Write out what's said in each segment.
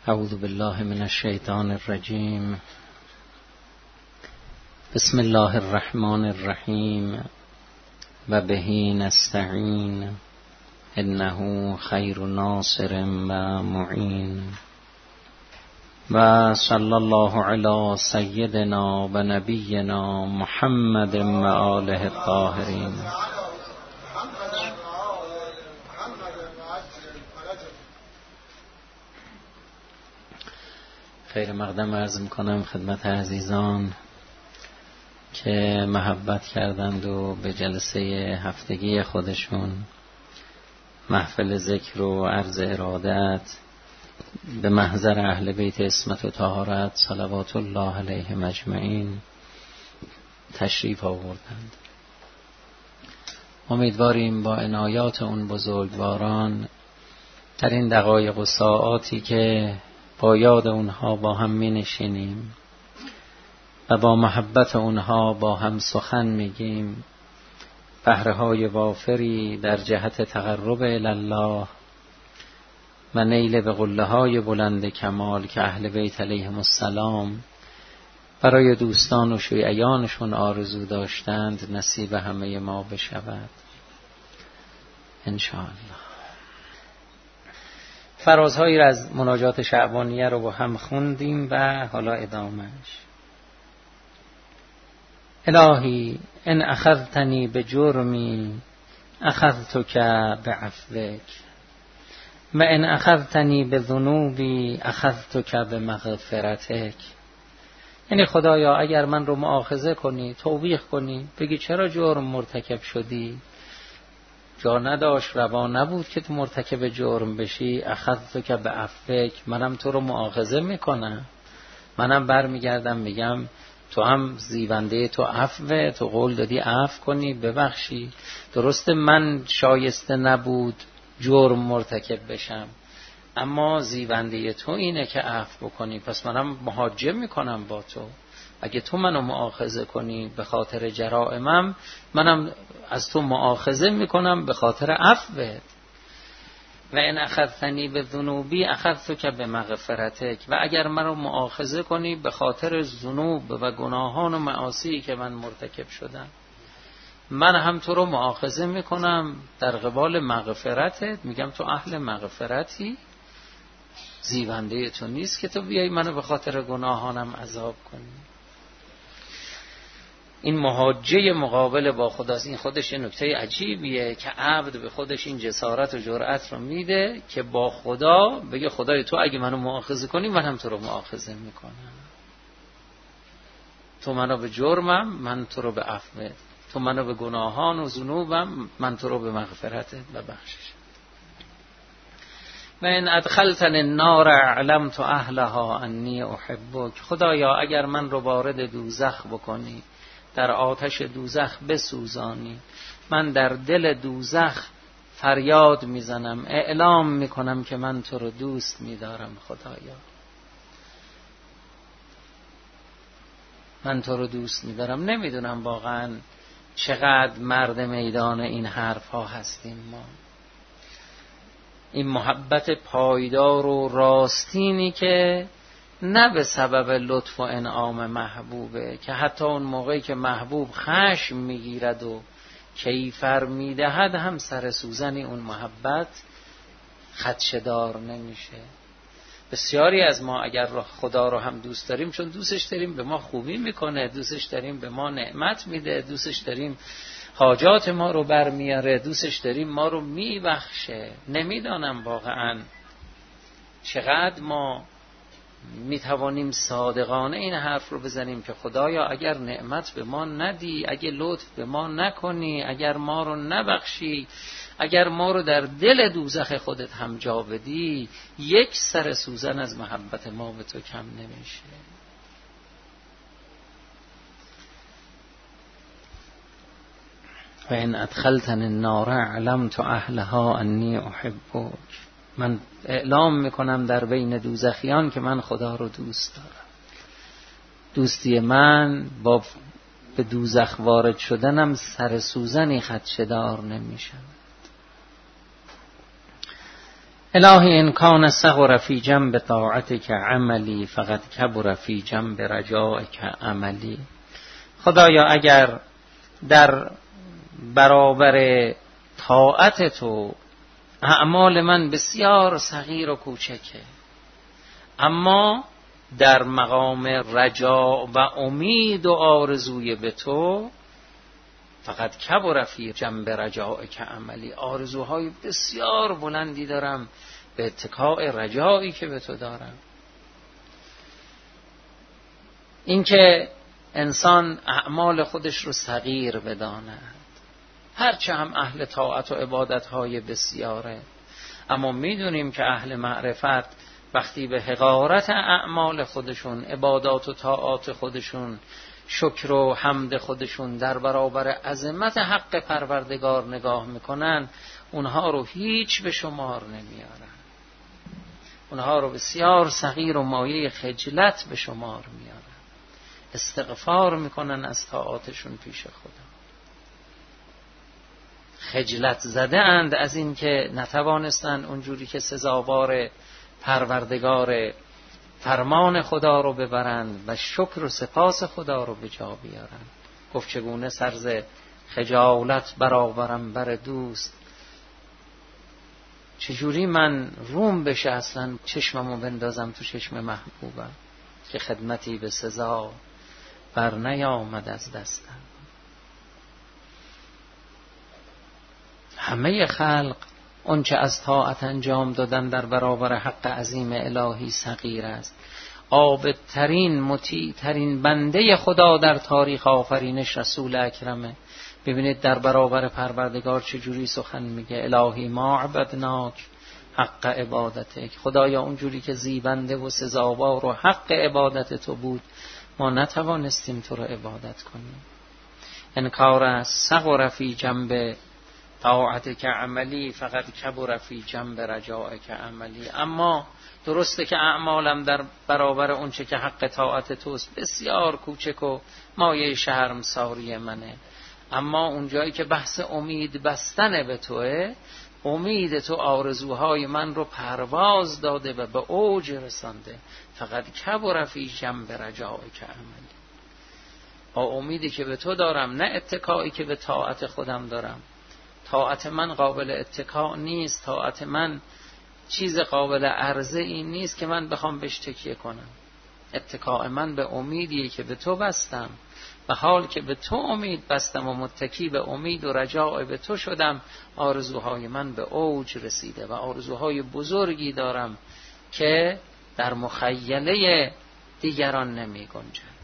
اعوذ بالله من الشیطان الرجیم. بسم الله الرحمن الرحیم و به نستعین انه خیر ناصر و معین و صلی الله علی سیدنا و نبینا محمد و آله الطاهرین. خیر مقدم عرض میکنم خدمت عزیزان که محبت کردند و به جلسه هفتگی خودشون محفل ذکر و عرض ارادت به محضر اهل بیت عصمت و طهارت صلوات الله علیهم اجمعین تشریف آوردند. امیدواریم با عنایات اون بزرگواران در این دقایق و ساعاتی که با یاد اونها با هم می نشینیم و با محبت اونها با هم سخن میگیم، بهره‌های وافری در جهت تقرب الی الله و نیل به قله‌های بلند کمال که اهل بیت علیهم السلام برای دوستان و شیعیانشون آرزو داشتند نصیب همه ما بشود انشاءالله. فرازهایی را از مناجات شعبانیه رو با هم خوندیم و حالا ادامهش. الهی ان اخذتنی به جرمی اخذتک بعفوک و ان اخذتنی به ذنوبی اخذتک به مغفرتک. یعنی خدایا اگر من رو مؤاخذه کنی، توبیخ کنی، بگی چرا جرم مرتکب شدی، جا نداشت، روا نبود که تو مرتکب جرم بشی، اخذتک بعفوک، منم تو رو مؤاخذه میکنم، منم برمیگردم میگم تو هم زیونده، تو عفو، تو قول دادی عفو کنی ببخشی. درسته من شایسته نبود جرم مرتکب بشم، اما زیونده تو اینه که عفو بکنی، پس منم محاجه میکنم با تو. اگه تو منو مؤاخذه کنی به خاطر جرائمم، منم از تو مؤاخذه میکنم به خاطر عفوت. و ان اخذتنی به ذنوبی اخذتک به مغفرتک، و اگر منو مؤاخذه کنی به خاطر ذنوب و گناهان و معاصی که من مرتکب شدم، من هم تو رو مؤاخذه میکنم در قبال مغفرتت، میگم تو اهل مغفرتی، زیونده تو نیست که تو بیای منو به خاطر گناهانم عذاب کنی. این محاجه مقابل با خداست. این خودش نکته عجیبیه که عبد به خودش این جسارت و جرأت رو میده که با خدا بگه خدای تو اگه منو مؤاخذه کنی من هم تو رو مؤاخذه میکنم، تو منو به جرمم من تو رو به عفوت، تو منو به گناهان و ذنوبم من تو رو به مغفرتت و بخشش. و ان ادخلتنی النار علمت اهلها انی احبک. خدایا اگر من رو وارد دوزخ بکنی، در آتش دوزخ بسوزانی، من در دل دوزخ فریاد میزنم، اعلام میکنم که من تو رو دوست میدارم. خدایا من تو رو دوست میدارم. نمیدونم واقعا چقدر مرد میدان این حرف ها هستیم ما. این محبت پایدار و راستینی که نه به سبب لطف و انعام محبوبه، که حتی اون موقعی که محبوب خشم میگیرد و کیفر میدهد هم سر سوزنی اون محبت خدشه‌دار نمیشه. بسیاری از ما اگر خدا رو هم دوست داریم، چون دوستش داریم به ما خوبی میکنه، دوستش داریم به ما نعمت میده، دوستش داریم حاجات ما رو برمیاره، دوستش داریم ما رو میبخشه، نمیدانم واقعا چقدر ما میتوانیم صادقانه این حرف رو بزنیم که خدایا اگر نعمت به ما ندی، اگر لطف به ما نکنی، اگر ما رو نبخشی، اگر ما رو در دل دوزخ خودت هم جا بدی، یک سر سوزن از محبت ما به تو کم نمیشه. و ان ادخلتنی النار علمت اهلها انی احبک. من اعلام میکنم در بین دوزخیان که من خدا رو دوست دارم. دوستی من با به دوزخ وارد شدنم سر سوزنی خدشه‌دار نمیشم. الهی ان کان صغر فی جنب طاعتک عملی فقد کبر فی جنب رجائک عملی. خدایا اگر در برابر طاعت تو اعمال من بسیار صغیر و کوچکه، اما در مقام رجا و امید و آرزوی به تو فقط کبر فی جنب رجائک عملی، آرزوهای بسیار بلندی دارم به اتکاء رجایی که به تو دارم. اینکه انسان اعمال خودش رو صغیر بداند، هرچه هم اهل طاعت و عبادتهای بسیاره، اما میدونیم که اهل معرفت وقتی به حقارت اعمال خودشون، عبادات و طاعات خودشون، شکر و حمد خودشون در برابر عظمت حق پروردگار نگاه میکنن، اونها رو هیچ به شمار نمیارن، اونها رو بسیار صغیر و مایه خجلت به شمار میارن، استغفار میکنن از طاعاتشون پیش خدا، خجلت زده اند از این که نتوانستند اونجوری که سزاوار پروردگار فرمان خدا رو ببرند و شکر و سپاس خدا رو به جا بیارند. گفت چگونه سرز خجالت برآورم بر دوست، چجوری من روم بشه اصلا چشممو بندازم تو چشم محبوبم که خدمتی به سزا بر نیامد از دستم. همه خلق اون چه از طاعت انجام دادن در برابر حق عظیم الهی صغیر است. عابدترین مطیعترین بنده خدا در تاریخ آفرینش رسول اکرمه. ببینید در برابر پروردگار چجوری سخن میگه، الهی ما عبدناک حق عبادتک، خدایا اونجوری که زیبنده و سزاوار و حق عبادت تو بود ما نتوانستیم تو رو عبادت کنیم. انکار صغر فی جنب طاعتک عملی فقط کبر فی جنب رجائک عملی. اما درسته که اعمالم در برابر اون چه که حق طاعت توست بسیار کوچک و مایه شرمساری منه، اما اون جایی که بحث امید بستن به توه، امید تو آرزوهای من رو پرواز داده و به اوج رسانده. فقط کبر فی جنب رجائک عملی، با امیدی که به تو دارم، نه اتکایی که به طاعت خودم دارم. طاعت من قابل اتکا نیست، طاعت من چیز قابل عرضه این نیست که من بخوام بهش تکیه کنم. اتکاء من به امیدیه که به تو بستم، و حال که به تو امید بستم و متکی به امید و رجاء به تو شدم، آرزوهای من به اوج رسیده و آرزوهای بزرگی دارم که در مخیله دیگران نمی گنجند.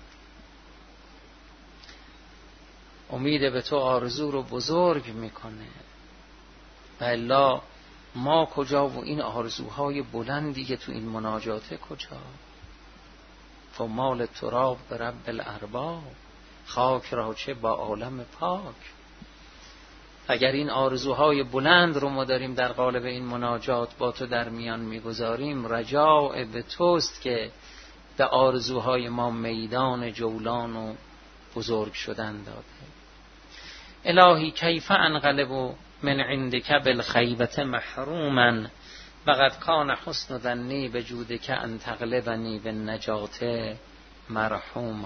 امید به تو آرزو رو بزرگ میکنه، و الا ما کجا و این آرزوهای بلندی که تو این مناجاته کجا؟ فمال تراب به رب الارباب، خاک را چه با عالم پاک. اگر این آرزوهای بلند رو ما داریم در قالب این مناجات با تو در میان میگذاریم، رجاء به توست که به آرزوهای ما میدان جولان و بزرگ شدن داده. الهی کیف انقلب من عندک بالخیبت محروما وقد کان حسن ظنی بجودک ان تغلبنی بالنجات مرحوما.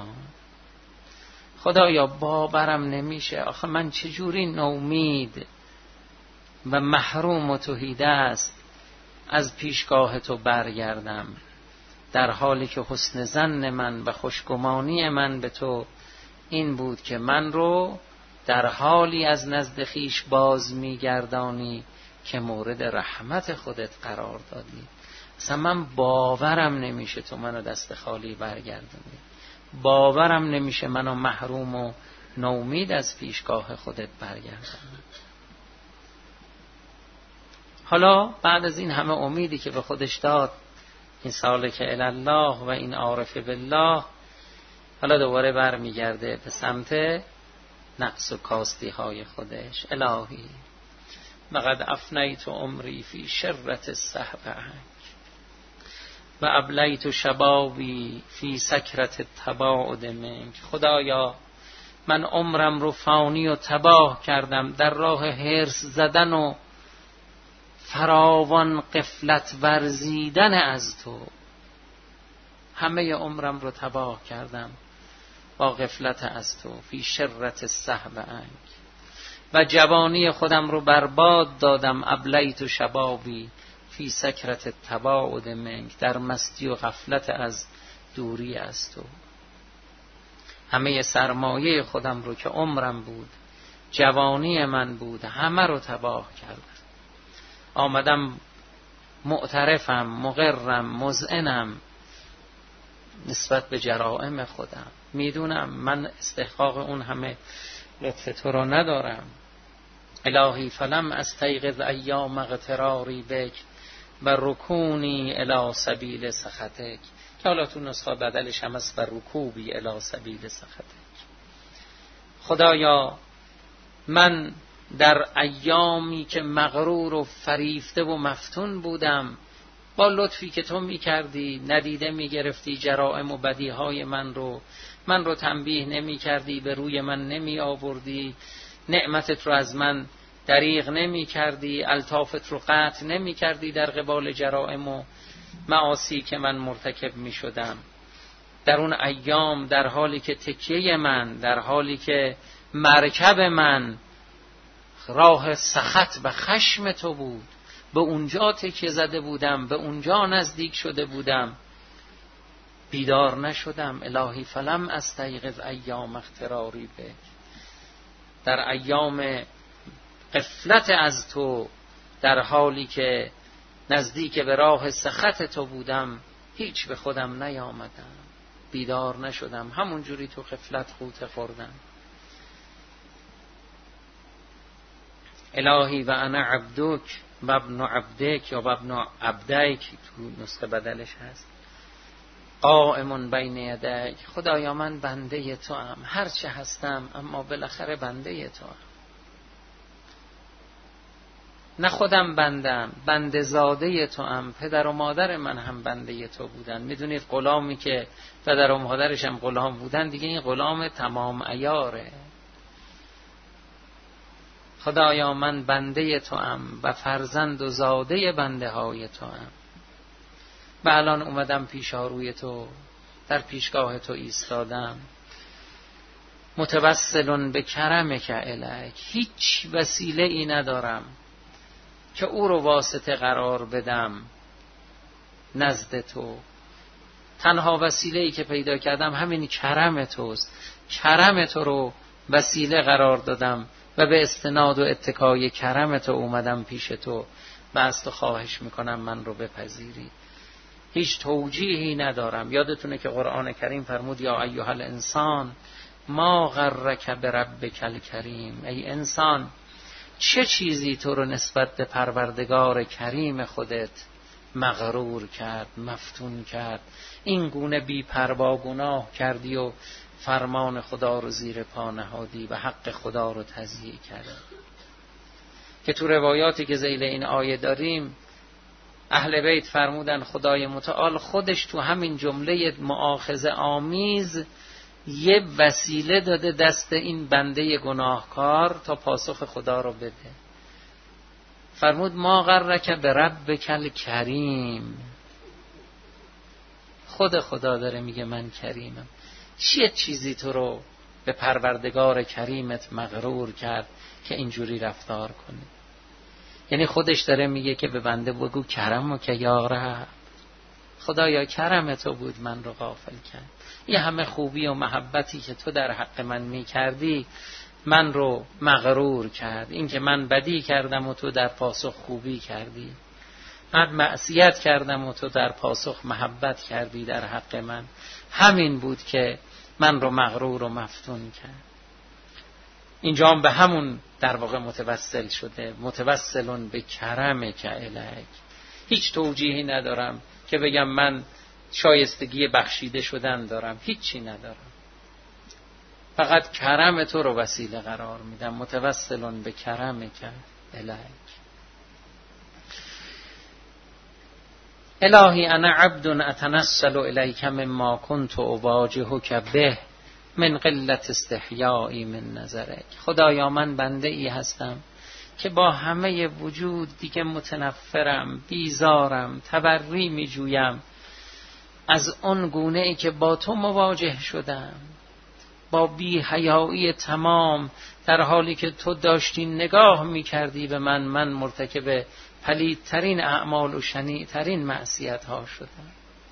خدایا باورم نمیشه، آخه من چجوری نومید و محروم و تهیده است از پیشگاه تو برگردم، در حالی که حسن ظن من و خوشگمانی من به تو این بود که من رو در حالی از نزد خیش باز میگردانی که مورد رحمت خودت قرار دادی. اصلا من باورم نمیشه تو منو دست خالی برگردونی، باورم نمیشه منو محروم و نومید از پیشگاه خودت برگردونی. حالا بعد از این همه امیدی که به خودش داد، این سالک الله و این عارف بالله، حالا دوباره برمیگرده به سمت نقص و کاستی های خودش. الهی وقد افنیت عمری فی شرة الصحبه و ابلیت شبابی فی سکرة التباعد منک. خدایا من عمرم رو فانی و تباه کردم در راه حرص زدن و فراوان غفلت ورزیدن از تو. همه عمرم رو تباه کردم با غفلت از تو. فی شرت السهو عنک، و جوانی خودم رو برباد دادم. ابلیت شبابی فی سکرت التباعد منک، در مستی و غفلت از دوری از تو. همه سرمایه خودم رو که عمرم بود، جوانی من بود، همه رو تباه کردم. آمدم معترفم، مقرم، مذعنم نسبت به جرائم خودم. میدونم من استحقاق اون همه لطف تو رو ندارم. الهی فلم استیقظ ایام اغتراری بک و رکونی الی سبیل سخطک، که حالا تو نسخه بدلش هم است و رکوبی الی سبیل سخطک. خدایا من در ایامی که مغرور و فریفته و مفتون بودم، با لطفی که تو میکردی ندیده میگرفتی جرائم و بدیهای من رو تنبیه نمیکردی، به روی من نمی آوردی، نعمتت رو از من دریغ نمیکردی، الطافت رو قطع نمیکردی در قبال جرائم و معاصی که من مرتکب میشدم. در اون ایام در حالی که تکیه من، در حالی که مرکب من راه سخط و خشم تو بود، به اونجا تکیه زده بودم، به اونجا نزدیک شده بودم، بیدار نشدم. الهی فلم استیقظ ایام اغتراری بک، در ایام غفلت از تو، در حالی که نزدیک به راه سخط تو بودم، هیچ به خودم نیامدم، بیدار نشدم، همونجوری تو غفلت غوطه خوردم. الهی و انا عبدک و ابن عبدک یا ابن عبدک تو نسخه بدلش هست، قائم بین یدک. خدایا من بنده تو ام، هرچه هستم اما بالاخره بنده تو ام. نه خودم بندم، بنده زاده تو ام. پدر و مادر من هم بنده تو بودن. میدونید غلامی که پدر و مادرش هم غلام بودن دیگه این غلام تمام عیاره. خدایا من بنده تو ام و فرزند و زاده بنده های تو ام، و الان اومدم پیشاروی تو، در پیشگاه تو ایستادم. متوسل به کرمک الیک، هیچ وسیله ای ندارم که او رو واسطه قرار بدم نزد تو. تنها وسیله ای که پیدا کردم همین کرم توست. کرم تو رو وسیله قرار دادم و به استناد و اتکای کرم تو اومدم پیش تو و از تو خواهش میکنم من رو بپذیری. هیچ توجیهی ندارم. یادتونه که قرآن کریم فرمود یا ایها الانسان ما غرک بربک الکریم، ای انسان چه چیزی تو رو نسبت به پروردگار کریم خودت مغرور کرد، مفتون کرد، این گونه بی پروا گناه کردی و فرمان خدا رو زیر پا نهادی و حق خدا رو تضییع کردی. که تو روایاتی که ذیل این آیه داریم اهل بیت فرمودن خدای متعال خودش تو همین جمله مؤاخذه آمیز یه وسیله داده دست این بنده گناهکار تا پاسخ خدا رو بده. فرمود ما غرک بربک الکریم. خدا داره میگه من کریمم. چیه چیزی تو رو به پروردگار کریمت مغرور کرد که اینجوری رفتار کنی؟ یعنی خودش داره میگه که به بنده بگو کرمو که یا رب، خدایا کرم تو بود من رو غافل کرد. یه همه خوبی و محبتی که تو در حق من میکردی من رو مغرور کرد. این که من بدی کردم و تو در پاسخ خوبی کردی، من معصیت کردم و تو در پاسخ محبت کردی در حق من، همین بود که من رو مغرور و مفتون کرد. اینجا هم به همون در واقع متوسل شده، متوسلون به کرمک الیک. هیچ توجیهی ندارم که بگم من شایستگی بخشیده شدن دارم، هیچی ندارم، فقط کرم تو رو وسیله قرار میدم. متوسلون به کرمک الیک. الهی انا عبد اتنسل الیک مما کنت اواجهک به من قلت استحیایی من نظرک. خدایا من بنده ای هستم که با همه وجود دیگه متنفرم، بیزارم، تبری می جویم از اون گونه ای که با تو مواجه شدم، با بی حیایی تمام، در حالی که تو داشتی نگاه می کردی به من مرتکب پلیدترین اعمال و شنیعترین معصیت ها شدم.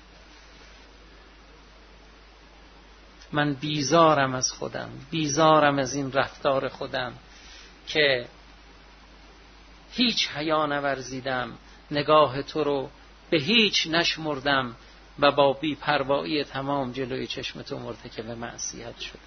من بیزارم از خودم، بیزارم از این رفتار خودم که هیچ حیا نورزیدم، نگاه تو رو به هیچ نشمردم و با بی پروایی تمام جلوی چشم تو مرتکب معصیت شدم.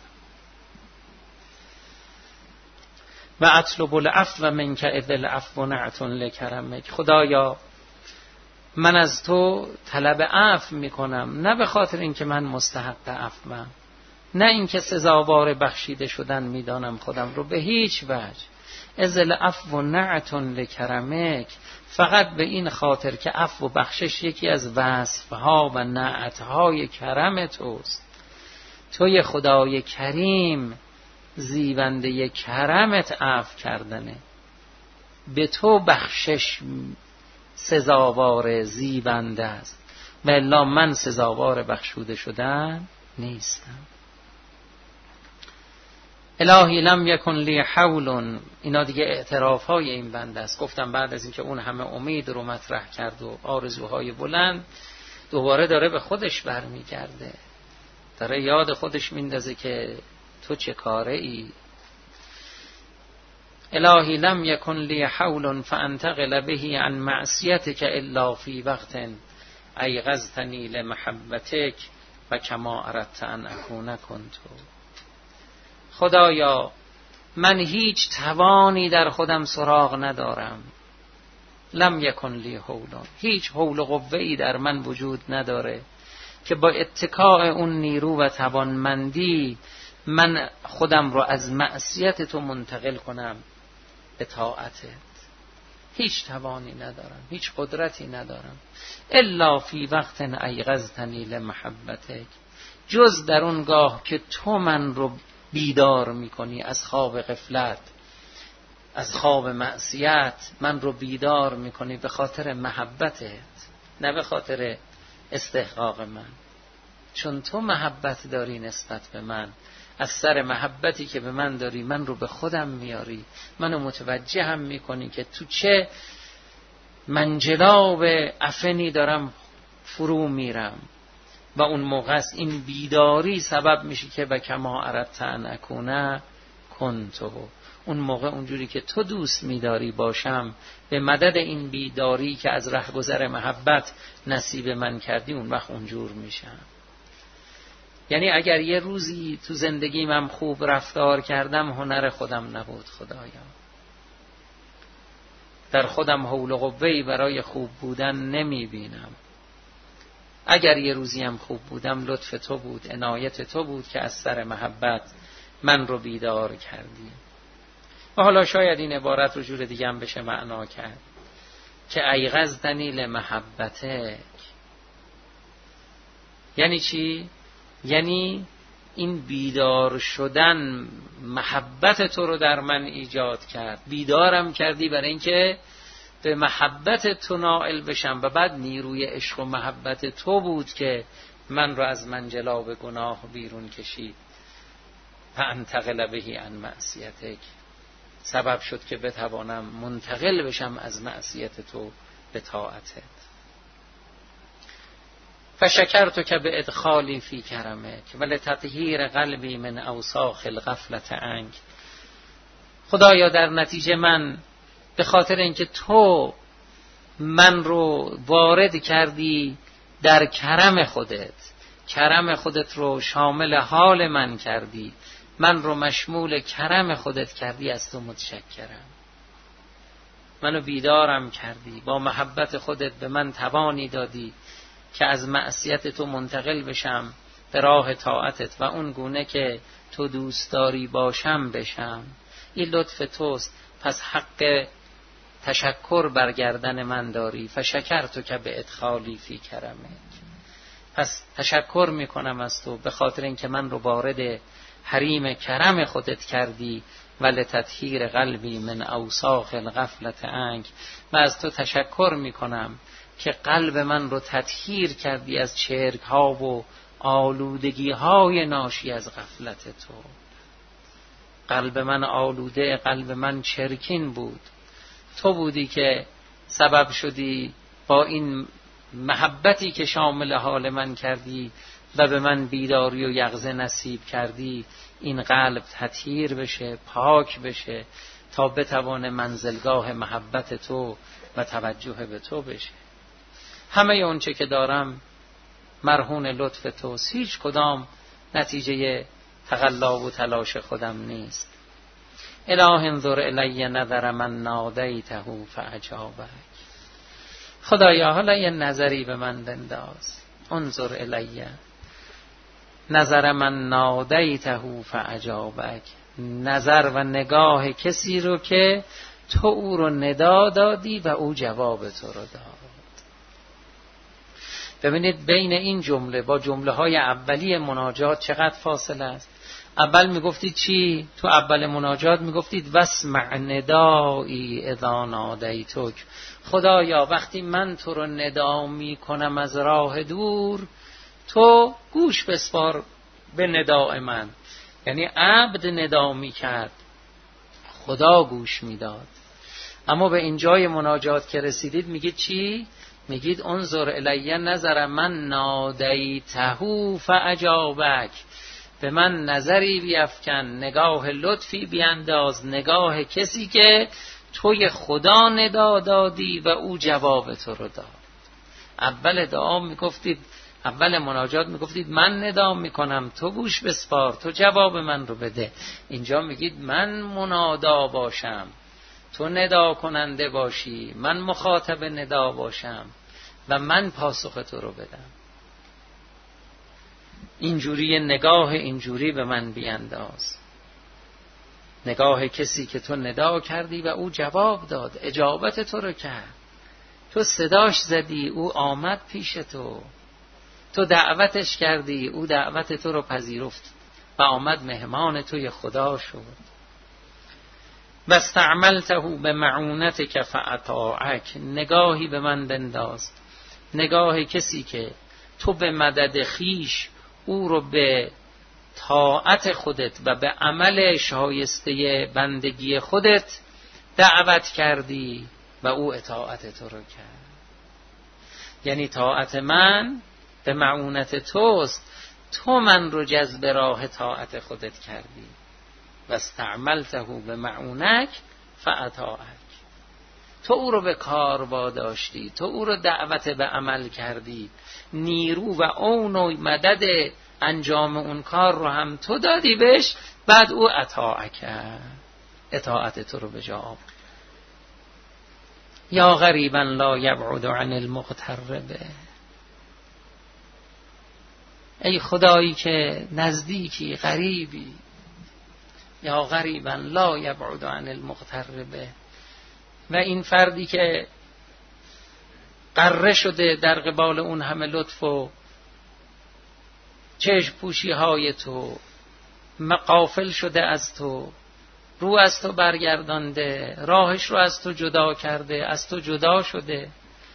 و اطلب العفو منک اذ العفو نعت لکرمک. خدایا من از تو طلب عفو میکنم، نه به خاطر اینکه من مستحق عفوم، نه اینکه سزاوار بخشیده شدن میدانم خودم رو، به هیچ وجه. اذ العفو نعت لکرمک، فقط به این خاطر که عفو و بخشش یکی از وصفها و نعتهای کرم توست. توی خدای کریم زیبنده کرمت عفو کردنه، به تو بخشش سزاوار زیبنده است و الا من سزاوار بخشوده شدن نیستم. الهی لم یکن لی حول. اینا دیگه اعتراف های این بنده است. گفتم بعد از اینکه اون همه امید رو مطرح کرد و آرزوهای بلند، دوباره داره به خودش برمیگرده، داره یاد خودش میندازه که تو چه کاره ای. الهی لم یکن لی حول فانتقل به عن معصیتک الا فی وقت ایقظتنی لمحبتک و کما اردت ان اکون کنت. خدایا من هیچ توانی در خودم سراغ ندارم. لم یکن لی حول، هیچ حول و قوه‌ای در من وجود نداره که با اتکاء اون نیرو و توانمندی من خودم رو از معصیت تو منتقل کنم به طاعتت. هیچ توانی ندارم، هیچ قدرتی ندارم. الا فی وقت ایقظتنی لمحبتک، جز در اون گاه که تو من رو بیدار میکنی از خواب غفلت، از خواب معصیت، من رو بیدار میکنی به خاطر محبتت، نه به خاطر استحقاق من. چون تو محبت داری نسبت به من، از سر محبتی که به من داری من رو به خودم میاری، منو متوجهم میکنی که تو چه منجلاب افنی دارم فرو میرم و اون موقع است این بیداری سبب میشه که و کما اردت ان اکون کنتو. اون موقع اونجوری که تو دوست میداری باشم، به مدد این بیداری که از رهگذر محبت نصیب من کردی، اون وقت اونجور میشم. یعنی اگر یه روزی تو زندگی من خوب رفتار کردم، هنر خودم نبود خدایا، در خودم حول و قوه‌ای برای خوب بودن نمیبینم. اگر یه روزی هم خوب بودم، لطف تو بود، عنایت تو بود که از سر محبت من رو بیدار کردی. و حالا شاید این عبارت رو جور دیگه هم بشه معنا کرد که ایقظتنی لمحبتک. یعنی چی؟ یعنی این بیدار شدن محبت تو رو در من ایجاد کرد، بیدارم کردی برای اینکه به محبت تو نائل بشم و بعد نیروی عشق و محبت تو بود که من رو از منجلاب گناه بیرون کشید. فانتقل به عن معصیتک، سبب شد که بتوانم منتقل بشم از معصیت تو به طاعتت. فشکرتک بادخالی فی کرمک ولتطهیر قلبی من اوساخ الغفلة عنک. خدایا در نتیجه من به خاطر اینکه تو من رو وارد کردی در کرم خودت، کرم خودت رو شامل حال من کردی، من رو مشمول کرم خودت کردی، از تو متشکرم. منو بیدارم کردی، با محبت خودت به من توانی دادی که از معصیت تو منتقل بشم به راه طاعتت و اون گونه که تو دوست داری باشم بشم. این لطف توست، پس حق تشکر برگردن من داری. فشکرتک بادخالی فی کرمک، پس تشکر میکنم از تو به خاطر اینکه من رو وارد حریم کرم خودت کردی و لتطهیر قلبی من اوساخ الغفلت عنک، و از تو تشکر میکنم که قلب من رو تطهیر کردی از چرک ها و آلودگی های ناشی از غفلت تو. قلب من آلوده، قلب من چرکین بود، تو بودی که سبب شدی با این محبتی که شامل حال من کردی و به من بیداری و یقظه نصیب کردی، این قلب تطهیر بشه، پاک بشه تا بتوانه منزلگاه محبت تو و توجه به تو بشه. همه اون چه که دارم مرهون لطف توست، هیچ کدام نتیجه تقلا و تلاش خودم نیست. اله انظر الی نظر من نادیته فاجابک. خدایا حالا یه نظری به من بنداز. انظر الی نظر من نادیته فاجابک، نظر و نگاه کسی رو که تو او رو ندا دادی و او جواب تو رو داد. ببینید بین این جمله با جمله های اولیه مناجات چقدر فاصله است. اول میگفتید چی؟ تو اول مناجات میگفتید واسمع ندایی اذا نادیتک. خدایا وقتی من تو رو ندا میکنم از راه دور، تو گوش بسپار به ندای من. یعنی عبد ندا میکرد، خدا گوش میداد. اما به اینجای مناجات که رسیدید میگید چی؟ میگید انظر الی نظر من نادیته فاجابک. به من نظری بیفکن، نگاه لطفی بینداز، نگاه کسی که توی خدا ندا دادی و او جواب تو رو داد. اول دعا میگفتید، اول مناجات میگفتید من ندا میکنم، تو گوش بسپار، تو جواب من رو بده. اینجا میگید من منادا باشم، تو ندا کننده باشی، من مخاطب ندا باشم و من پاسخ تو رو بدم. اینجوری نگاه اینجوری به من بینداز، نگاه کسی که تو ندا کردی و او جواب داد، اجابت تو رو کرد. تو صداش زدی، او آمد پیش تو. تو دعوتش کردی، او دعوت تو رو پذیرفت و آمد مهمان توی خدا شد. و استعملته به معونتک فاطاعک. نگاهی به من بنداز، نگاه کسی که تو به مدد خیش او رو به طاعت خودت و به عمل شایسته بندگی خودت دعوت کردی و او اطاعت تو رو کرد. یعنی طاعت من به معونت توست، تو من رو جذب راه طاعت خودت کردی. و استعملته به معونک فاطاعک. تو او رو به کار واداشتی، تو او رو دعوت به عمل کردی، نیرو و اون و مدد انجام اون کار رو هم تو دادی بهش، بعد او اطاعک، اطاعت تو رو به جا آورد. یا غریبا لا یبعد عن المغتربه. ای خدایی که نزدیکی، غریبی. یا غریبا لا یبعد عن المغتربه. و این فردی که غره شده در قبال اون همه لطف و چشم پوشی های تو، غافل شده از تو، رو از تو برگردانده، راهش رو از تو جدا کرده، از تو جدا شده،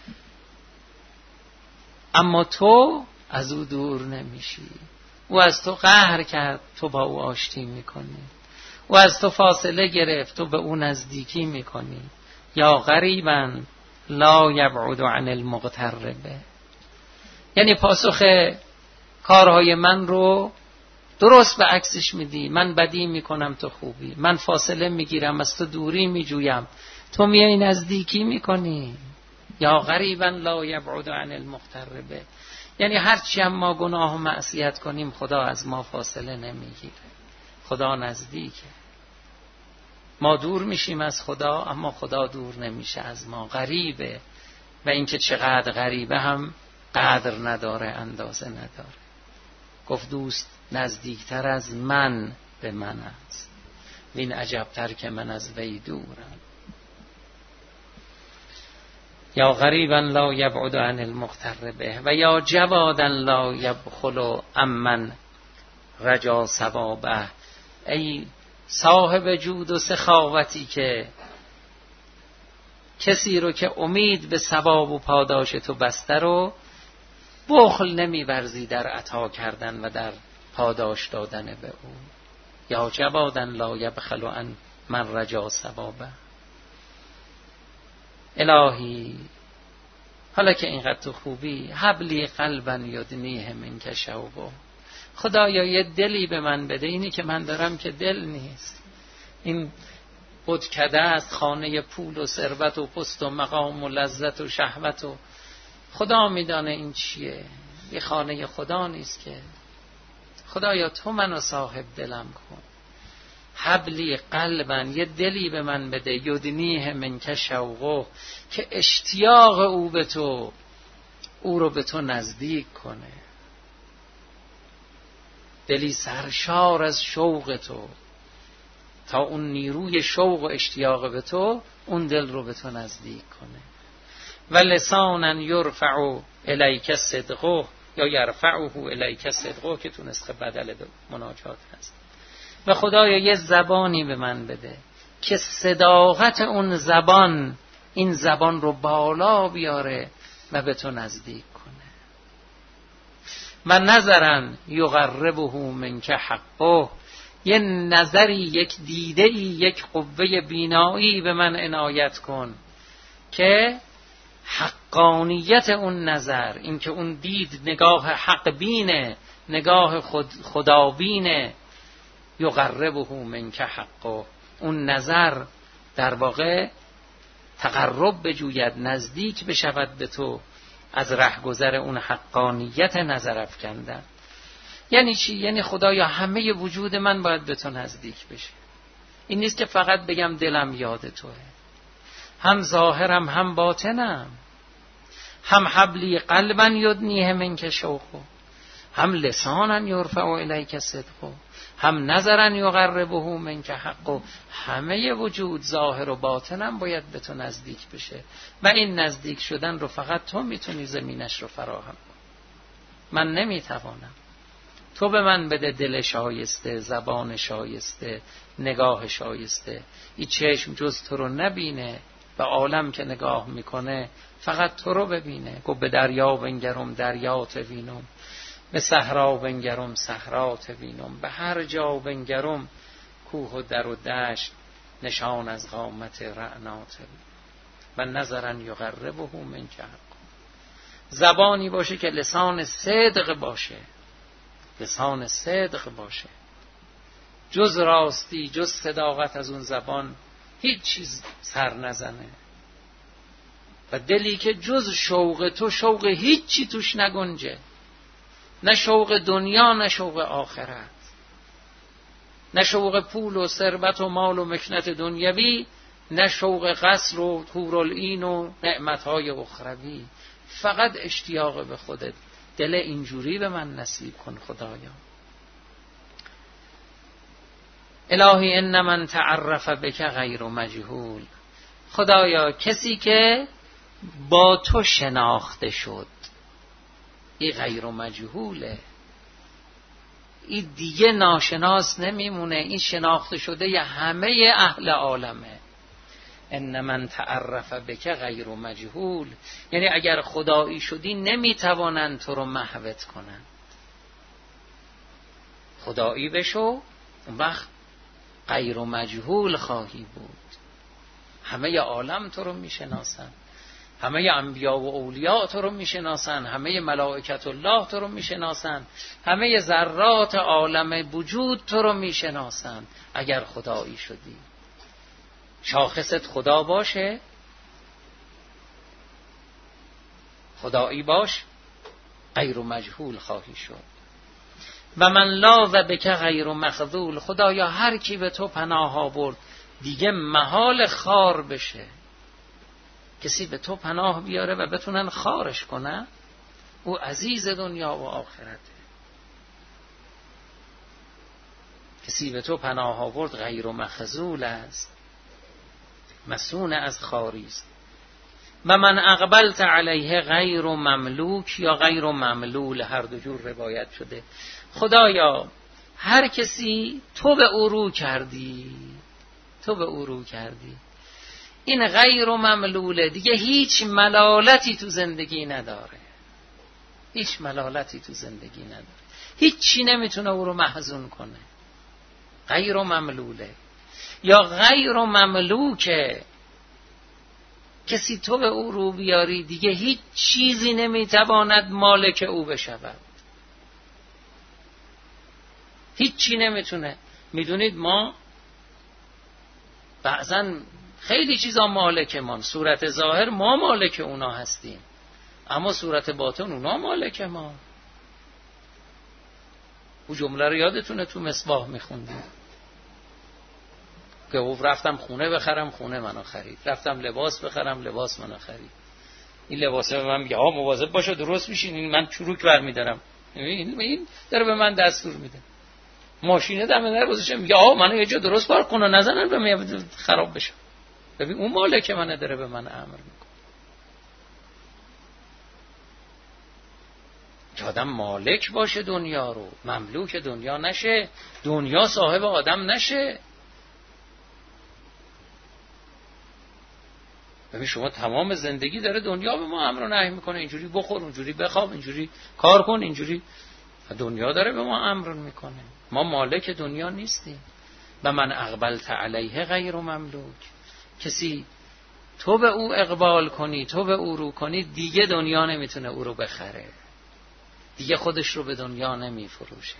اما تو از او دور نمیشی. او از تو قهر کرد، تو با او آشتی میکنی. او از تو فاصله گرفت، تو به او نزدیکی میکنی. یا غریبا لا یبعد عن المغتربه. یعنی پاسخ کارهای من رو درست به عکسش میدی. من بدی میکنم، تو خوبی. من فاصله میگیرم، از تو دوری میجویم، تو میای نزدیکی میکنی. یا غریبا لا یبعد عن المغتربه. یعنی هرچی هم ما گناه و معصیت کنیم، خدا از ما فاصله نمیگیره، خدا نزدیکه. ما دور میشیم از خدا، اما خدا دور نمیشه از ما. غریبه. و اینکه چقدر غریبه هم قدر نداره، اندازه نداره. گفت دوست نزدیکتر از من به من است، وین عجبتر که من از وی دورم. یا غریبا لا یبعد عن المغتربه و یا جوادا لا یبخل امن رجا ثوابه، ای صاحب جود و سخاوتی که کسی رو که امید به ثواب و پاداش تو بسته رو بخل نمی‌ورزی در عطا کردن و در پاداش دادن به او. یا جوادا لا یبخل عن من رجا ثوابه. الهی حالا که اینقدر تو خوبی، حبلی قلبا یدنیه منک شوقه، خدایا یه دلی به من بده. اینی که من دارم که دل نیست، این بتکده است، خانه پول و ثروت و پست و مقام و لذت و شهوت و خدا میدانه این چیه، یه خانه خدا نیست که. خدایا تو منو صاحب دلم کن. حبلی قلبا، یه دلی به من بده، یدنیه منک شوقه، که اشتیاق او به تو او رو به تو نزدیک کنه. دلی سرشار از شوق تو تا اون نیروی شوق و اشتیاق به تو اون دل رو به تو نزدیک کنه. و لسانا یرفع الیک صدقه، یا یرفعه الیک صدقه که تو نسخه بدل مناجات هست. و خدایا یه زبانی به من بده که صداقت اون زبان این زبان رو بالا بیاره و به تو نزدیک کنه. و نظرا یقربه منک حقه، یه نظری، یک دیده‌ای، یک قوه بینایی به من عنایت کن که حقانیت اون نظر، این که اون دید نگاه حق بینه، نگاه خدابینه، یقربه منک حقه، اون نظر در واقع تقرب بجوید، نزدیک بشود به تو از رهگذر اون حقانیت نظر افکندن. یعنی چی؟ یعنی خدایا همه وجود من باید به تو نزدیک بشه. این نیست که فقط بگم دلم یاد توه، هم ظاهرم هم باطنم، هم حبلی قلبا یدنیه منک شوقه، هم لسانا یرفع الیک صدقه، هم نظرا یقربه منک حقه. همه وجود ظاهر و باطنم باید به تو نزدیک بشه و این نزدیک شدن رو فقط تو میتونی زمینش رو فراهم کن. من نمیتوانم. تو به من بده دل شایسته، زبان شایسته، نگاه شایسته. این چشم جز تو رو نبینه و عالم که نگاه میکنه فقط تو رو ببینه. گو به دریا بنگرم دریات بینم، به صحرا بنگرم صحرات بینم، به هر جا بنگرم کوه و در و دشت نشان از قامت رعنات بینم. و نظرا یقربه منک حقه، زبانی باشه که لسان صدق باشه، لسان صدق باشه، جز راستی جز صداقت از اون زبان هیچ چیز سر نزنه، و دلی که جز شوق تو شوق هیچی توش نگنجه، نه شوق دنیا نه شوق آخرت، نه شوق پول و ثروت و مال و مکنت دنیوی، نه شوق قصر و حورالعین و نعمتهای اخروی، فقط اشتیاق به خودت. دل اینجوری به من نصیب کن خدایا. الهی ان من تعرف بک غیر مجهول، خدایا کسی که با تو شناخته شد، این غیر مجهوله، این دیگه ناشناس نمیمونه، این شناخته شده ی همه اهل عالمه. ان من تعرف بک غیر مجهول، یعنی اگر خدایی شدی نمیتوانند تو رو محوت کنند. خدایی بشو، اون وقت غیر مجهول خواهی بود. همه عالم تو رو میشناسن، همه انبیا و اولیاء تو رو میشناسن، همه ملائکت الله تو رو میشناسن، همه ذرات عالم وجود تو رو میشناسن. اگر خدایی شدی، شاخصت خدا باشه، خدایی باش، غیر مجهول خواهی شد. و من لاذ بک غیر مخذول، خدایا هر کی به تو پناه آورد دیگه محال خار بشه. کسی به تو پناه بیاره و بتونن خارش کنن، او عزیز دنیا و آخرته. کسی به تو پناه آورد غیر مخذول است، مسون از خاری است. و من اقبلت علیه غیر مملوک یا غیر مملول، هر دو جور روایت شده. خدایا هر کسی تو به او رو کردی، تو به او رو کردی. این غیر مملوله، دیگه هیچ ملالتی تو زندگی نداره، هیچ ملالتی تو زندگی نداره، هیچی نمیتونه او رو محزون کنه. غیر مملوله. یا غیر مملوکه، کسی تو به او رو بیاری دیگه هیچ چیزی نمیتواند مالک او بشود، هیچی نمیتونه. میدونید ما بعضن خیلی چیزا مالک ما، صورت ظاهر ما مالک اونا هستیم، اما صورت باطن اونا مالک ما. او جمله رو یادتونه تو مصباح میخوندیم که رفتم خونه بخرم، خونه منو خرید، رفتم لباس بخرم، لباس منو خرید. این لباسه به من میگه ها مواظب باشه درست میشین، این من چروک برمیدارم، این داره به من دستور میده. ماشینه دم در گذاشته میگه آها منو یه جا درست پارک کن و نزنن به من خراب بشم. ببین اون مالک منه، داره به من امر میکنه. که آدم مالک باشه دنیا رو، مملوک دنیا نشه، دنیا صاحب آدم نشه. ببین شما تمام زندگی داره دنیا به ما امر و نهی میکنه، اینجوری بخور، اونجوری بخواب، اینجوری کار کن، اینجوری. دنیا داره به ما امر میکنه، ما مالک دنیا نیستیم. و من اقبلت علیه غیر مملوک، کسی تو به او اقبال کنی، تو به او رو کنی، دیگه دنیا نمیتونه او رو بخره، دیگه خودش رو به دنیا نمیفروشه.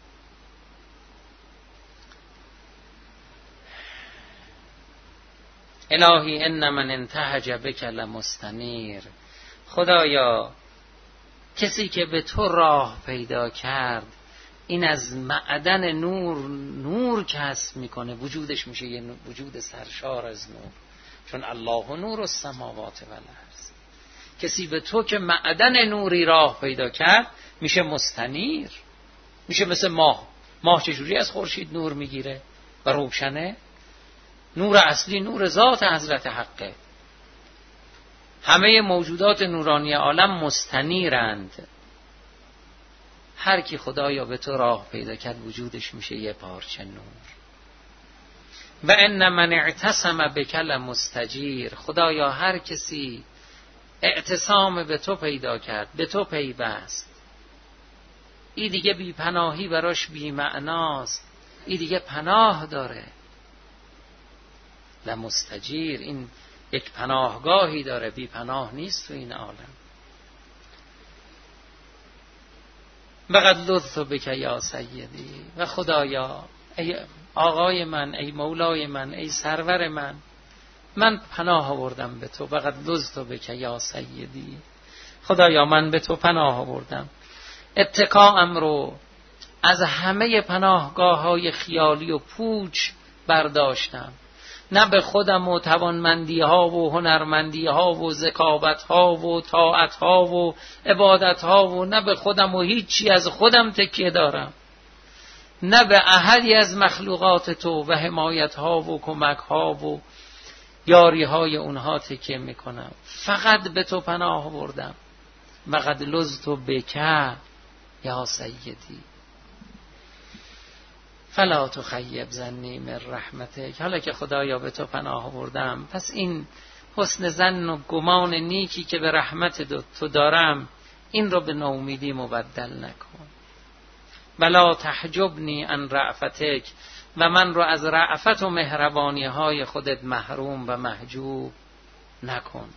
الهی ان من انتهج بک لمستنیر، خدایا کسی که به تو راه پیدا کرد این از معدن نور کسب میکنه، وجودش میشه یه وجود سرشار از نور، چون الله نور السماوات و الارض. کسی به تو که معدن نوری راه پیدا کرد میشه مستنیر، میشه مثل ماه چجوری از خورشید نور میگیره و روشنه؟ نور اصلی نور ذات حضرت حقه. همه موجودات نورانی عالم مستنیرند. هر کی خدایا به تو راه پیدا کرد وجودش میشه یه پارچه نور. و ان من اعتصم بک لمستجیر، خدایا هر کسی اعتصام به تو پیدا کرد، به تو پیوست، این دیگه بی پناهی براش بی معناست، این دیگه پناه داره. لمستجیر، این یک پناهگاهی داره، بی پناه نیست تو این عالم. وقد لذت بک یا سیدی، و خدایا ای آقای من، ای مولای من، ای سرور من پناه آوردم به تو. وقد لذت بک یا سیدی، خدایا من به تو پناه آوردم. اتکاام رو از همه پناهگاه‌های خیالی و پوچ برداشتم، نه به خودم و توانمندی ها و هنرمندی ها و ذکاوت ها و طاعت ها و عبادت ها و نه به خودم و هیچی از خودم تکیه دارم، نه به احدی از مخلوقات تو و حمایت ها و کمک ها و یاری های اونها تکیه میکنم، فقط به تو پناه بردم. وقد لذت بک یا سیدی فلا تخیب ظنی من رحمتک. حالا که خدایا به تو پناه بردم، پس این حسن ظن و گمان نیکی که به رحمت تو دارم این رو به ناامیدی مبدل نکن. ولا تحجبنی عن رأفتک، و من رو از رأفت و مهربانی های خودت محروم و محجوب نکن.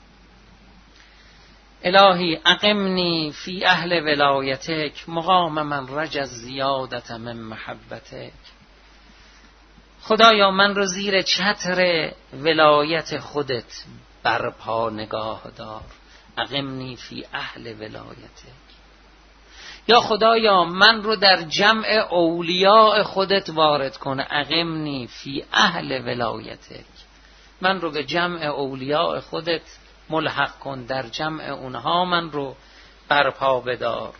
الهی اقمنی فی اهل ولایتک مقام من رجا زیادت من محبتک. خدایا من رو زیر چتر ولایت خودت برپا نگاه دار. اقمنی فی اهل ولایتک. یا خدایا من رو در جمع اولیاء خودت وارد کن. اقمنی فی اهل ولایتک. من رو به جمع اولیاء خودت ملحق کن، در جمع اونها من رو برپا بدار.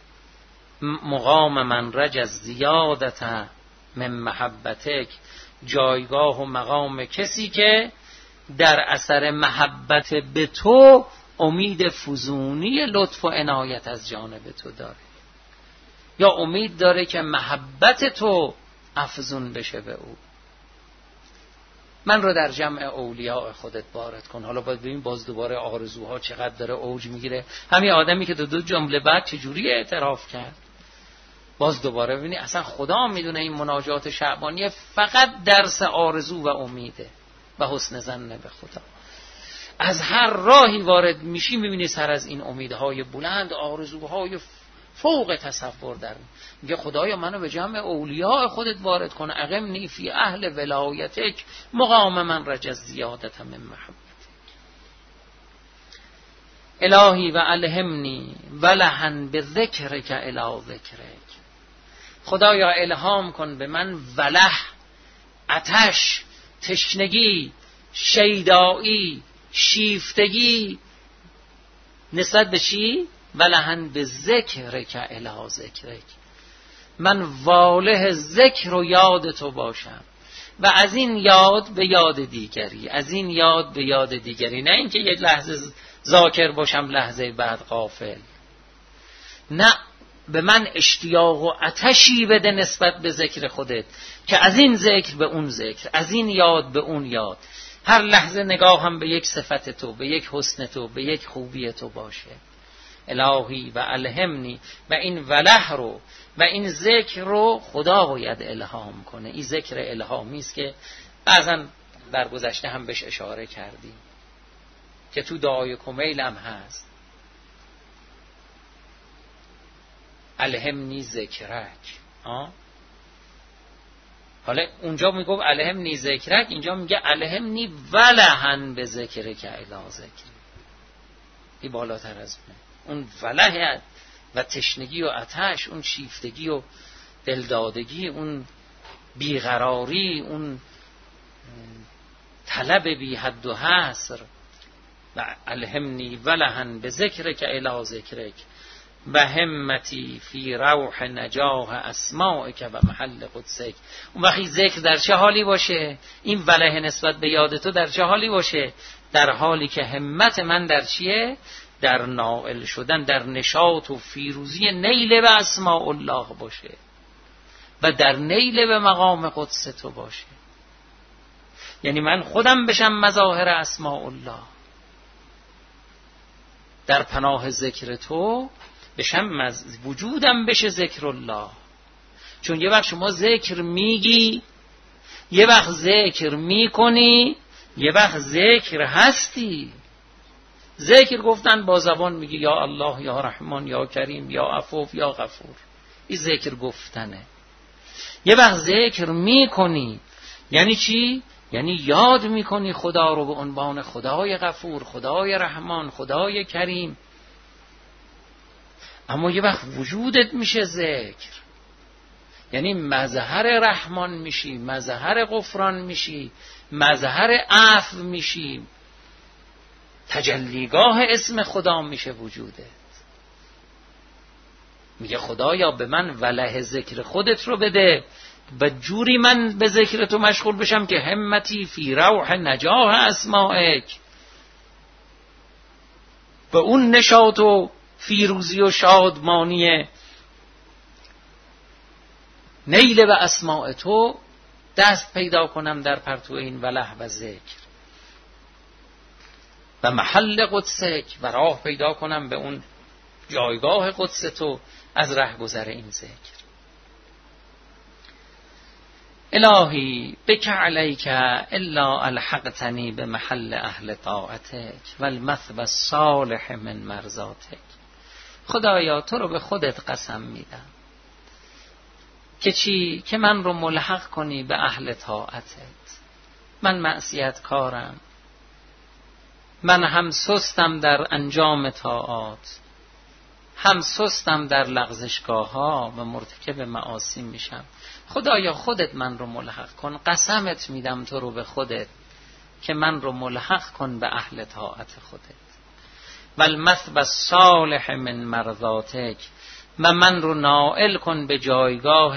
مقام من رجا زیادت من محبتک، جایگاه و مقام کسی که در اثر محبت به تو امید فزونی لطف و عنایت از جانب تو داره. یا امید داره که محبت تو افزون بشه به او. من رو در جمع اولیاء خودت وارد کن. حالا باید ببین باز دوباره آرزوها چقدر داره اوج میگیره. همین آدمی که دو جمله بعد چجوری اعتراف کرد، باز دوباره ببینی اصلا خدا میدونه این مناجات شعبانیه فقط درس آرزو و امیده و حسن ظن به خدا. از هر راهی وارد میشی میبینی سر از این امیدهای بلند، آرزوهای فوق تصور در میگه خدایا منو به جمع اولیاء خودت وارد کن، اقمنی فی اهل ولایتک مقام من رجز زیادت من محبتک. الهی و الهمنی ولهن به ذکرک الی ذکرک. خدایا الهام کن به من وله، آتش، تشنگی، شیدایی، شیفتگی نسبت به چی؟ ولهن به ذکرک الی ذکرک. من واله ذکر و یاد تو باشم و از این یاد به یاد دیگری، از این یاد به یاد دیگری، نه اینکه یک لحظه ذاکر باشم لحظه بعد غافل. نه، به من اشتیاق و آتشی بده نسبت به ذکر خودت که از این ذکر به اون ذکر، از این یاد به اون یاد، هر لحظه نگاهم به یک صفت تو، به یک حسن تو، به یک خوبی تو باشه. الهی و الهمنی. و این وله رو و این ذکر رو خدا باید الهام کنه. این ذکر الهامی است که بعضا در گذشته هم بهش اشاره کردیم که تو دعای کمیل هم هست. الهمنی ذکرک. حالا اونجا میگفت الهمنی ذکرک، اینجا میگه الهمنی ولهن به ذکرک الی ذکر. این بالاتر از اون وله و تشنگی و آتش، اون شیفتگی و دلدادگی، اون بیقراری، اون طلب بی حد و حصر. و الهمنی ولهن به ذکرک الی ذکرک و همتی فی روح نجاح اسمائک و محل قدسک. اون وقتی ذکر در چه حالی باشه؟ این وله نسبت به یاد تو در چه حالی باشه؟ در حالی که همت من در چیه؟ در نائل شدن، در نشاط و فیروزی نیل به اسماء الله باشه و در نیل به مقام قدس تو باشه. یعنی من خودم بشم مظاهر اسماء الله، در پناه ذکر تو بشم، وجودم بشه ذکر الله. چون یه وقت شما ذکر میگی، یه وقت ذکر میکنی، یه وقت ذکر هستی. ذکر گفتن با زبان میگی یا الله، یا رحمان، یا کریم، یا عفو، یا غفور. این ذکر گفتنه. یه وقت ذکر میکنی، یعنی چی؟ یعنی یاد میکنی خدا رو به عنوان خدای غفور، خدای رحمان، خدای کریم. اما یه وقت وجودت میشه ذکر، یعنی مظهر رحمان میشی، مظهر غفران میشی، مظهر عفو میشی، تجلیگاه اسم خدا میشه وجودت. میگه خدایا به من وله ذکر خودت رو بده و جوری من به ذکر تو مشغول بشم که همتی فی روح نجاح اسمائک، به اون نشاط و فیروزی و شادمانی نیل به اسماء تو دست پیدا کنم در پرتو این وله و ذکر و محل قدسک، و راه پیدا کنم به اون جایگاه قدس تو از ره گذر این ذکر. الهی بک علیک الا الحقتنی به محل اهل طاعتک و المثوى الصالح من مرضاتک. خدایا تو رو به خودت قسم میدم که چی؟ که من رو ملحق کنی به اهل طاعتت. من معصیت کارم، من هم سستم در انجام طاعات، هم سستم در لغزشگاه ها و مرتکب معاصی میشم. خدایا خودت من رو ملحق کن. قسمت میدم تو رو به خودت که من رو ملحق کن به اهل طاعت خودت. و المثوى الصالح من مرضاتک، و من رو نائل کن به جایگاه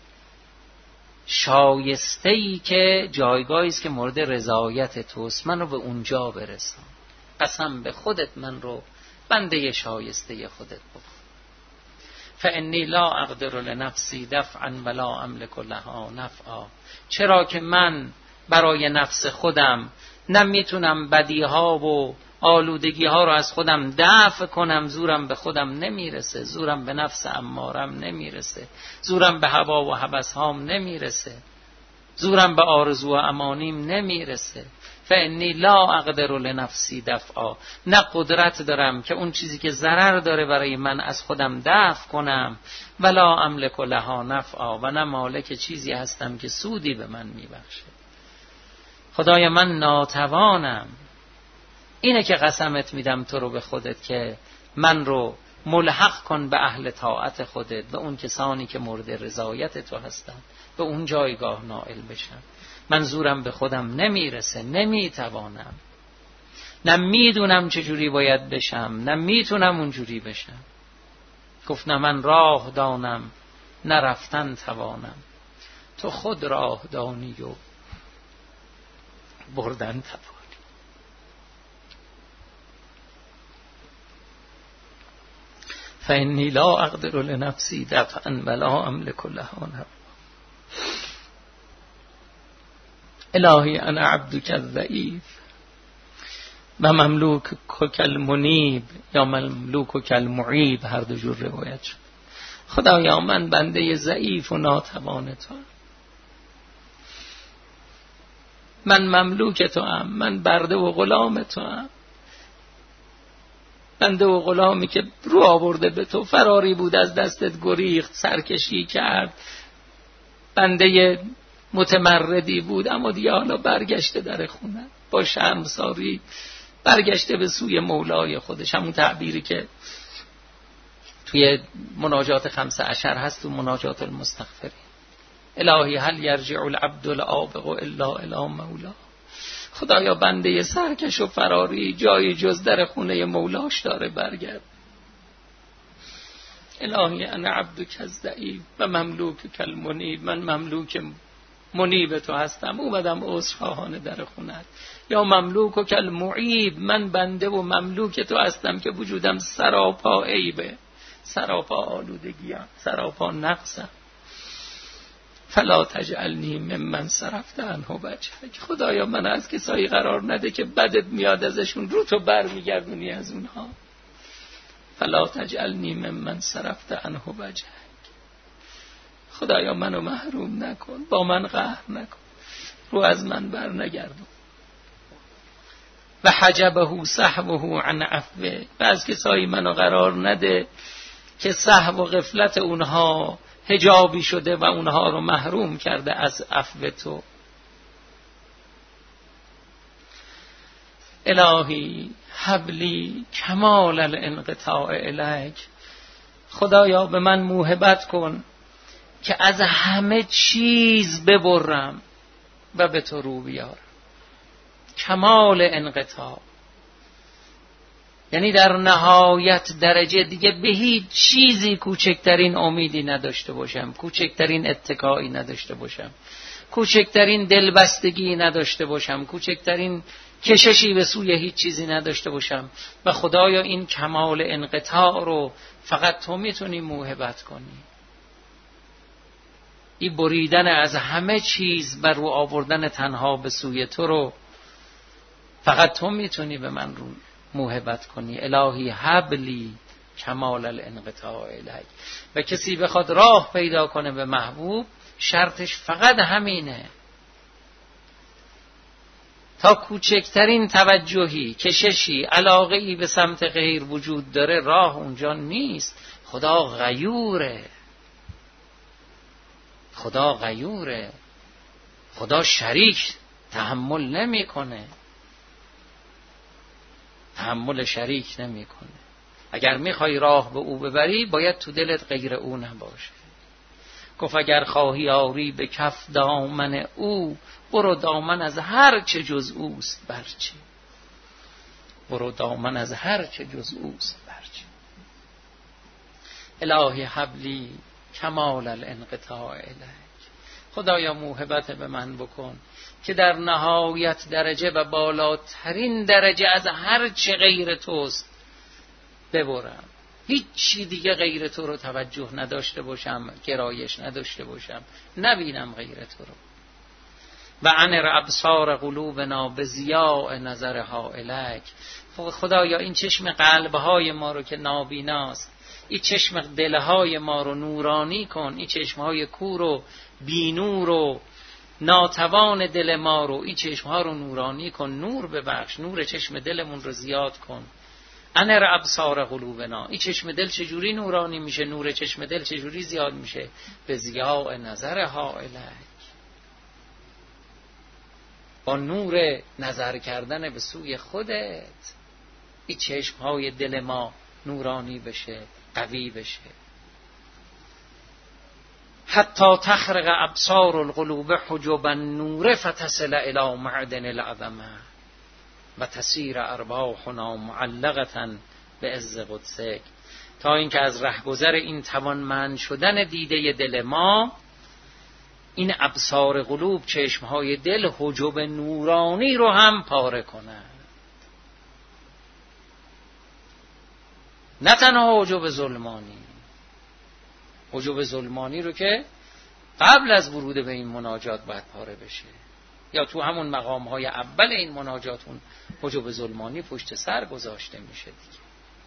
شایسته‌ای که جایگاهی است که مورد رضایت توست. من رو به اونجا برسان. قسم به خودت من رو بنده شایسته خودت بکن. فانی لا اقدر لنفسی دفعا ولا املک لها نفعا. چرا که من برای نفس خودم نمیتونم بدیها و آلودگی ها رو از خودم دفع کنم، زورم به خودم نمیرسه، زورم به نفس امارم نمیرسه، زورم به هوا و هوس هام نمیرسه، زورم به آرزو و امانیم نمیرسه. فانی لا اقدر لنفسی دفعا، نه قدرت دارم که اون چیزی که ضرر داره برای من از خودم دفع کنم، ولا املک لها نفعا، و نه مالک چیزی هستم که سودی به من میبخشه. خدای من ناتوانم. اینه که قسمت میدم تو رو به خودت که من رو ملحق کن به اهل طاعت خودت، به اون کسانی که مورد رضایت تو هستن، به اون جایگاه نائل بشم. من زورم به خودم نمیرسه، نمیتوانم، نه میدونم چجوری باید بشم، نه میتونم اونجوری بشم. گفت نه من راه دانم نه رفتن توانم، تو خود راه دانی و بردن توانی. فانی لا اقدر لنفسی دفعا ولا املک لها نفعا. الهی انا عبدک الضعیف و مملوکک المنیب یا مملوکک المعیب، هر دو جور روایت شد. خدایا من بنده ضعیف و ناتوان تو ام، من مملوک تو ام، من برده و غلام تو ام، بنده و غلامی که رو آورده به تو، فراری بود از دستت، گریخت، سرکشی کرد، بنده متمردی بود، اما دیگه حالا برگشته در خونه با شرمساری، برگشته به سوی مولای خودش. همون تعبیری که توی مناجات 15 هست، تو مناجات المستغفرین: الهی هل یرجع العبد العابق الا الی مولا. خدایا بنده سرکش و فراری جایی جز در خونه مولاش داره برگرد. الهی انا عبدک الضعیف و مملوکک المنیب، من مملوک منیب تو هستم، اومدم عذرخواهانه در خونت. یا مملوکک المعیب، من بنده و مملوک تو هستم که وجودم سراپا عیبه، سراپا آلودگیم، سراپا نقصم. فلا تجعلنی ممن صرفت عنه وجهک. خدایا من از کسایی قرار نده که بدت میاد ازشون، رو تو بر میگردونی از اونها. فلا تجعلنی ممن صرفت عنه وجهک. خدایا منو محروم نکن، با من قهر نکن، رو از من بر نگردون. و حجبه سهوه عن عفوه، و از کسایی منو قرار نده که سهو و غفلت اونها حجابی شده و اونها رو محروم کرده از عفو تو. الهی حبلی کمال الانقطاع الیک. خدایا به من موهبت کن که از همه چیز ببرم و به تو رو بیارم. کمال انقطاع یعنی در نهایت درجه دیگه به هیچ چیزی کوچکترین امیدی نداشته باشم، کوچکترین اتکایی نداشته باشم، کوچکترین دلبستگی نداشته باشم، کوچکترین کششی به سوی هیچ چیزی نداشته باشم. و خدایا این کمال انقطاع رو فقط تو میتونی موهبت کنی. این بریدن از همه چیز و رو آوردن تنها به سوی تو رو فقط تو میتونی به من رو موهبت کنی. الهی حبلی کمال الانقطاع الیک. و کسی بخواد راه پیدا کنه به محبوب، شرطش فقط همینه. تا کوچکترین توجهی، کششی، علاقه‌ای به سمت غیر وجود داره، راه اونجا نیست. خدا غیوره، خدا غیوره، خدا شریک تحمل نمیکنه، تحمل شریک نمیکنه. اگر میخوای راه به او ببری باید تو دلت غیر او نباشه. گفت اگر خواهی آری به کف دامن او، برو دامن از هر چه جز اوست برچه. برو دامن از هر چه جز اوست برچه. الهی حبلی کمال الانقطاع الیک. خدایا موهبت به من بکن که در نهایت درجه و بالاترین درجه از هر چه غیر توست ببرم. هیچ چی دیگه غیر تو رو توجه نداشته باشم، گرایش نداشته باشم، نبینم غیر تو رو. و انر ابصار قلوبنا به ضیاء نظرها الیک. خدایا این چشم قلبهای ما رو که نابیناست، این چشم دلهای ما رو نورانی کن، این چشمهای کور و بینور و ناتوان دل ما رو، این چشمها رو نورانی کن، نور ببخش، نور چشم دلمون رو زیاد کن. انر ابصار قلوبنا، این چشم دل چجوری نورانی میشه، نور چشم دل چجوری زیاد میشه؟ به ضیاء نظرها الیک، با نور نظر کردن به سوی خودت این چشمهای دل ما نورانی بشه، قوی بشه. حتی تخرق ابصار القلوب حجب النور فتصل الی معدن العظمه و تسیر ارواحنا معلقه به عز قدسک. تا اینکه از رهگذر این توانمند شدن دیده دل ما، این ابصار قلوب، چشمهای دل، حجب نورانی رو هم پاره کنند. نه تنها حجب ظلمانی، حجب ظلمانی رو که قبل از ورود به این مناجات باید پاره بشه، یا تو همون مقامهای اول این مناجات اون حجب ظلمانی پشت سر گذاشته میشه دیگه.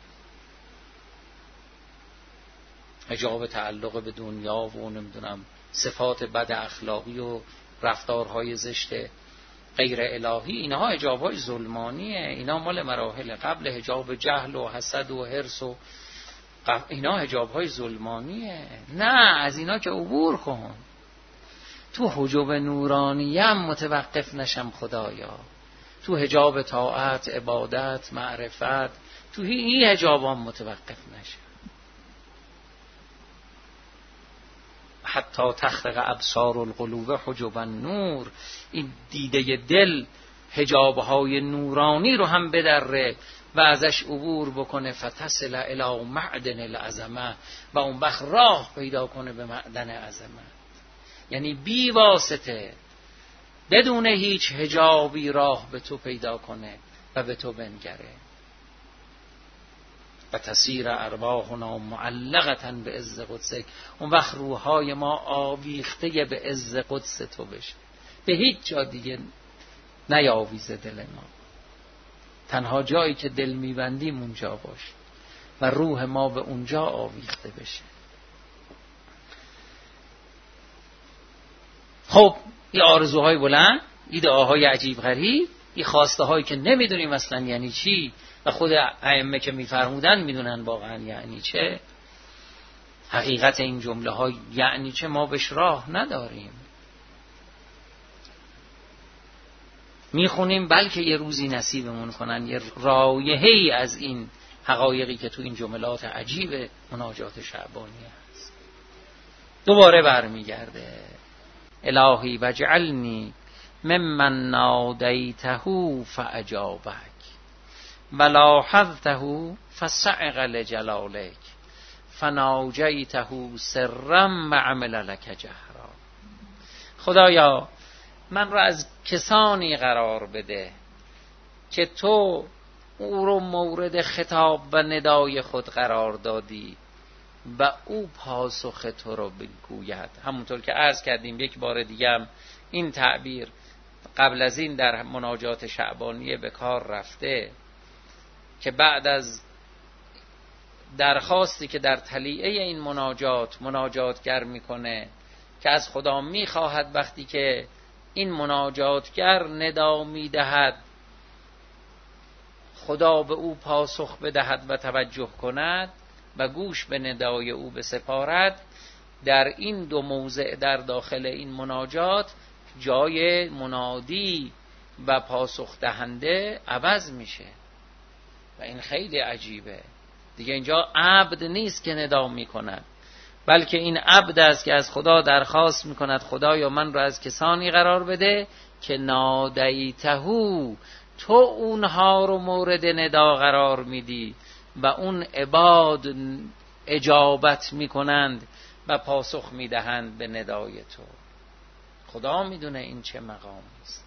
حجاب تعلق به دنیا و نمیدونم صفات بد اخلاقی و رفتارهای زشت غیر الهی، اینها حجابهای ظلمانیه، اینا مال مراحل قبل حجاب جهل و حسد و حرص و اینا حجابهای ظلمانیه. نه، از اینا که عبور کن، تو حجاب نورانیم متوقف نشم خدایا، تو حجاب طاعت، عبادت، معرفت، تو این حجابام متوقف نشم. حتی تخرق ابصار القلوب حجب النور، این دیده دل حجابهای نورانی رو هم بدره و ازش عبور بکنه. فتصل الی معدن العظمه، و اون وقت راه پیدا کنه به معدن عظمت، یعنی بی واسطه، بدون هیچ حجابی راه به تو پیدا کنه و به تو بنگره. و تسیر ارواحنا معلقه به عز قدسک، اون وقت روحای ما آویخته به عز قدس تو بشه، به هیچ جا دیگه نیاویزه دل ما، تنها جایی که دل میبندیم اونجا باشه و روح ما به اونجا آویخته بشه. خب این آرزوهای بلند، ایده‌های عجیب غریب، این خواسته هایی که نمیدونیم اصلا یعنی چی و خود ائمه که میفرمودن میدونن واقعا یعنی چه، حقیقت این جمله ها یعنی چه، ما بهش راه نداریم. میخونیم بلکه یه روزی نصیبمون کنن یه رایحه‌ای از این حقایقی که تو این جملات عجیب مناجات شعبانی هست. دوباره برمیگرده الهی وجعلنی ممن نادیته فاجابک ولاحظته فصعق لجلالک فناجیته سرا و عمل لک جهرا. خدایا من را از کسانی قرار بده که تو او رو مورد خطاب و ندای خود قرار دادی و او پاسخ تو رو بگوید. همونطور که عرض کردیم یک بار دیگه هم این تعبیر قبل از این در مناجات شعبانیه به کار رفته که بعد از درخواستی که در تلیعه این مناجاتگر میکنه که از خدا میخواهد وقتی که این مناجاتگر ندا میدهد خدا به او پاسخ بدهد و توجه کند و گوش به ندای او بسپارد. در این دو موضع در داخل این مناجات جای منادی و پاسخ دهنده عوض میشه و این خیلی عجیبه دیگه. اینجا عبد نیست که ندا میکند، بلکه این عبد است که از خدا درخواست میکند خدایا من را از کسانی قرار بده که نادیتهو، تو اونها رو مورد ندا قرار میدی و اون عباد اجابت میکنند و پاسخ میدهند به ندای تو. خدا میدونه این چه مقامی است.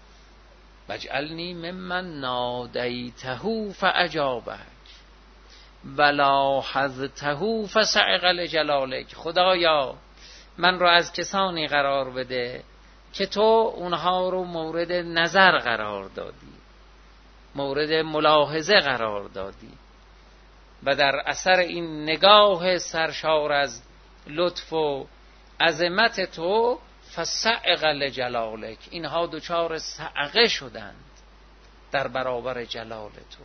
وجعلنی ممن نادیته فاجابک، ولاحظته فصعق لجلالک. خدایا من رو از کسانی قرار بده که تو اونها رو مورد نظر قرار دادی، مورد ملاحظه قرار دادی و در اثر این نگاه سرشار از لطف و عظمت تو فصعق لجلالک، اینها دچار صعقه شدند در برابر جلال تو.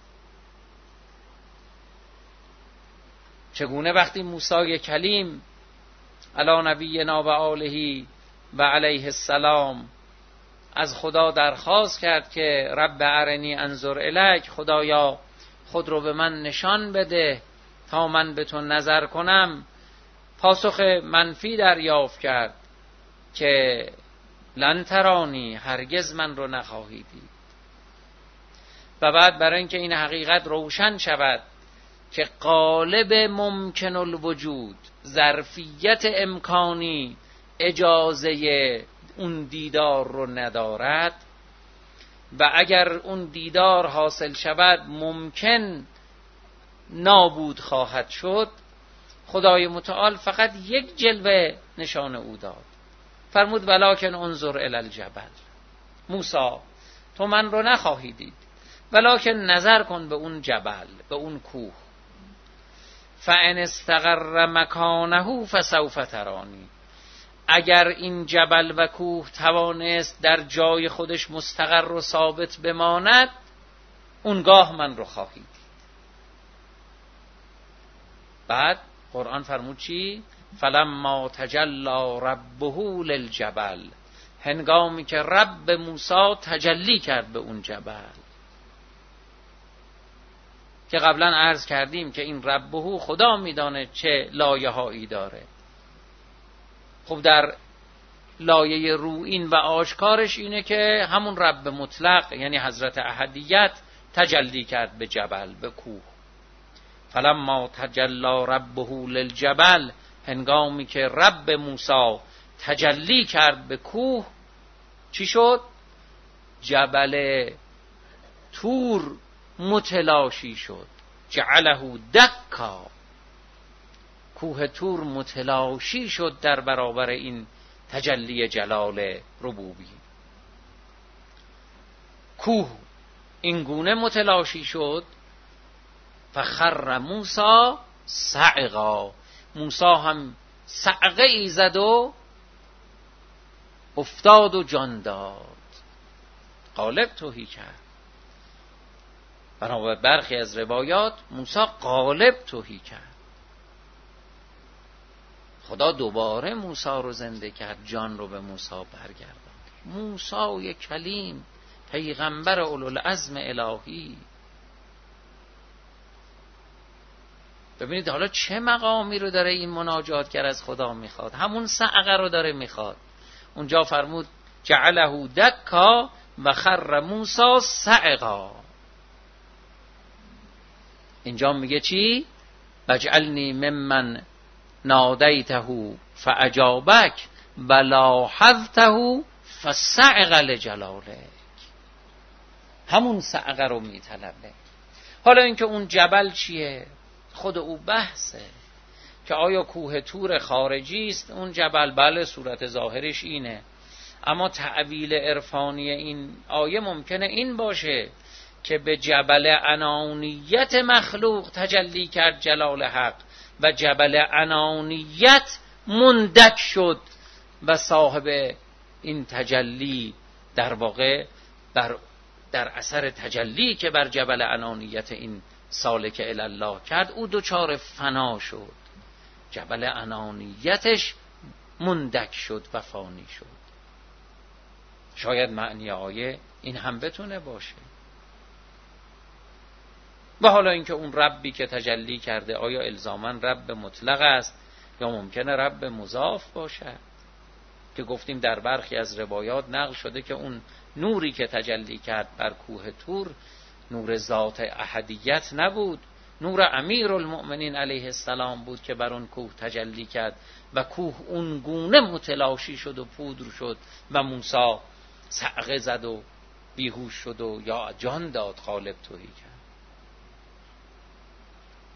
چگونه وقتی موسی کلیم علی نبینا و آله و علیه السلام از خدا درخواست کرد که رب ارنی انظر الیک، خدایا خود رو به من نشان بده تا من به تو نظر کنم، پاسخ منفی دریافت کرد که لن ترانی، هرگز من رو نخواهی دید. و بعد برای اینکه این حقیقت روشن شود که قالب ممکن الوجود، ظرفیت امکانی اجازه اون دیدار رو ندارد و اگر اون دیدار حاصل شود ممکن نابود خواهد شد، خدای متعال فقط یک جلوه نشان او داد. فرمود ولکن انظر الی الجبل، موسی تو من رو نخواهی دید، ولکن نظر کن به اون جبل، به اون کوه. فان استقر مکانه فسوف ترانی، اگر این جبل و کوه توانست در جای خودش مستقر و ثابت بماند، اونگاه من رو خواهی دید. بعد قرآن فرمود چی؟ فلما تجلی ربه للجبل، هنگامی که رب موسی تجلی کرد به اون جبل، که قبلا عرض کردیم که این ربه خدا میدانه چه لایه هایی داره. خب در لایه روئین و آشکارش اینه که همون رب مطلق یعنی حضرت احدیت تجلی کرد به جبل، به کوه. فلما تجلی ربه للجبل، هنگامی که رب موسی تجلی کرد به کوه، چی شد؟ جبل طور متلاشی شد، جعله دکا، کوه طور متلاشی شد در برابر این تجلی جلال ربوبی. کوه این گونه متلاشی شد، فخر موسی صعقا، موسی هم صعقه ای زد و افتاد و جان داد، قالب توهی کرد. بنابر برخی از روایات موسی قالب توهی کرد. خدا دوباره موسی رو زنده کرد، جان رو به موسی برگرداند. موسی کلیم، پیغمبر اولوالعزم الهی. ببینید حالا چه مقامی رو داره این مناجاتگر از خدا میخواد، همون صعقه رو داره میخواد. اونجا فرمود جعله دکا و خر موسی صعقا. اینجا میگه چی؟ بجعلنی ممن نادیته فاجابک ولاحظته فصعق لجلالک. همون صعقه رو میطلبه. حالا اینکه اون جبل چیه؟ خود او بحثه که آیا کوه طور خارجی است اون جبل؟ بله صورت ظاهرش اینه، اما تعبیل عرفانی این آیه ممکنه این باشه که به جبل انانیت مخلوق تجلی کرد جلال حق و جبل انانیت مندک شد و صاحب این تجلی در واقع در اثر تجلی که بر جبل انانیت این سالک الله کرد او دچار فنا شد، جبل انانیتش مندک شد و فانی شد. شاید معنی آیه این هم بتونه باشه. و حالا اینکه اون ربی که تجلی کرده آیا الزاماً رب مطلق است یا ممکنه رب مضاف باشه، که گفتیم در برخی از روایات نقل شده که اون نوری که تجلی کرد بر کوه طور نور ذات احدیت نبود، نور امیرالمؤمنین علیه السلام بود که بر اون کوه تجلی کرد و کوه اون گونه متلاشی شد و پودر شد و موسی صعقه زد و بیهوش شد و یا جان داد، قالب توهی کرد.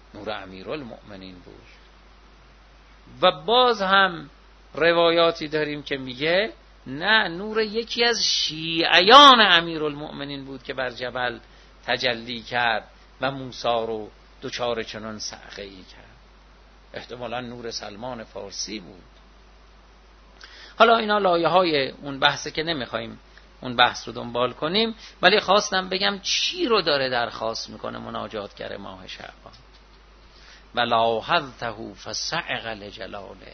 نور امیرالمؤمنین بود. و باز هم روایاتی داریم که میگه نه، نور یکی از شیعیان امیرالمؤمنین بود که بر جبل تجلی کرد و موسی رو دچار چنان صعقه‌ای کرد. احتمالا نور سلمان فارسی بود. حالا اینا لایه های اون بحثه که نمیخوایم اون بحث رو دنبال کنیم، ولی خواستم بگم چی رو داره درخواست میکنه مناجاتگر ماه شعبان. و لاحظته فصعق لجلالک،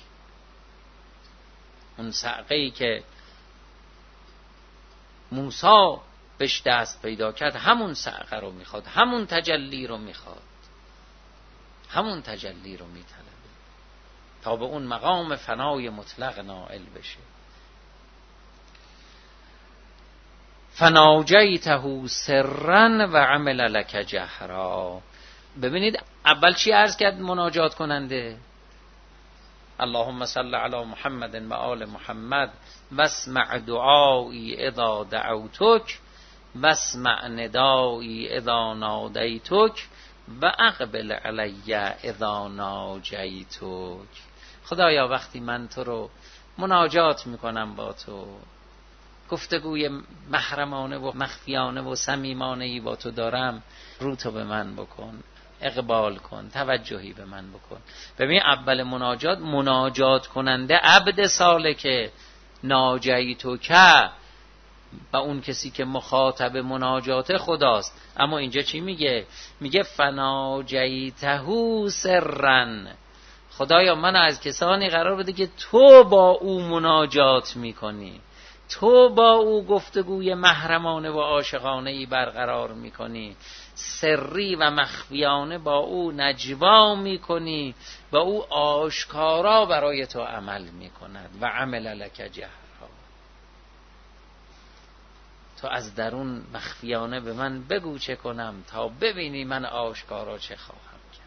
اون صعقه‌ای که موسی بهش دست پیدا کرد همون صعقه رو میخواد، همون تجلی رو میخواد، همون تجلی رو میطلبه تا به اون مقام فنای مطلق نائل بشه. فناجیته سرا و عمل لک جهرا. ببینید اول چی عرض کرد مناجات کننده؟ اللهم صل علی محمد و آل محمد واسمع دعایی اذا دعوتک واسمع ندایی اذا نادیتک و اقبل علی اذا ناجیتک. خدایا وقتی من تو رو مناجات میکنم، با تو گفتگوی محرمانه و مخفیانه و صمیمانه‌ای با تو دارم، رو تو به من بکن، اقبال کن، توجهی به من بکن. ببین اول مناجات کننده عبد سالک ناجیتو که و اون کسی که مخاطب مناجات خداست. اما اینجا چی میگه؟ میگه فناجیته سرا. خدایا من از کسانی قرار بده که تو با او مناجات میکنی، تو با او گفتگوی محرمانه و عاشقانه‌ای برقرار میکنی، سری و مخفیانه با او نجوا میکنی و او آشکارا برای تو عمل میکند. و عمل لک جهرا، تو از درون مخفیانه به من بگو چه کنم تا ببینی من آشکارا چه خواهم کرد.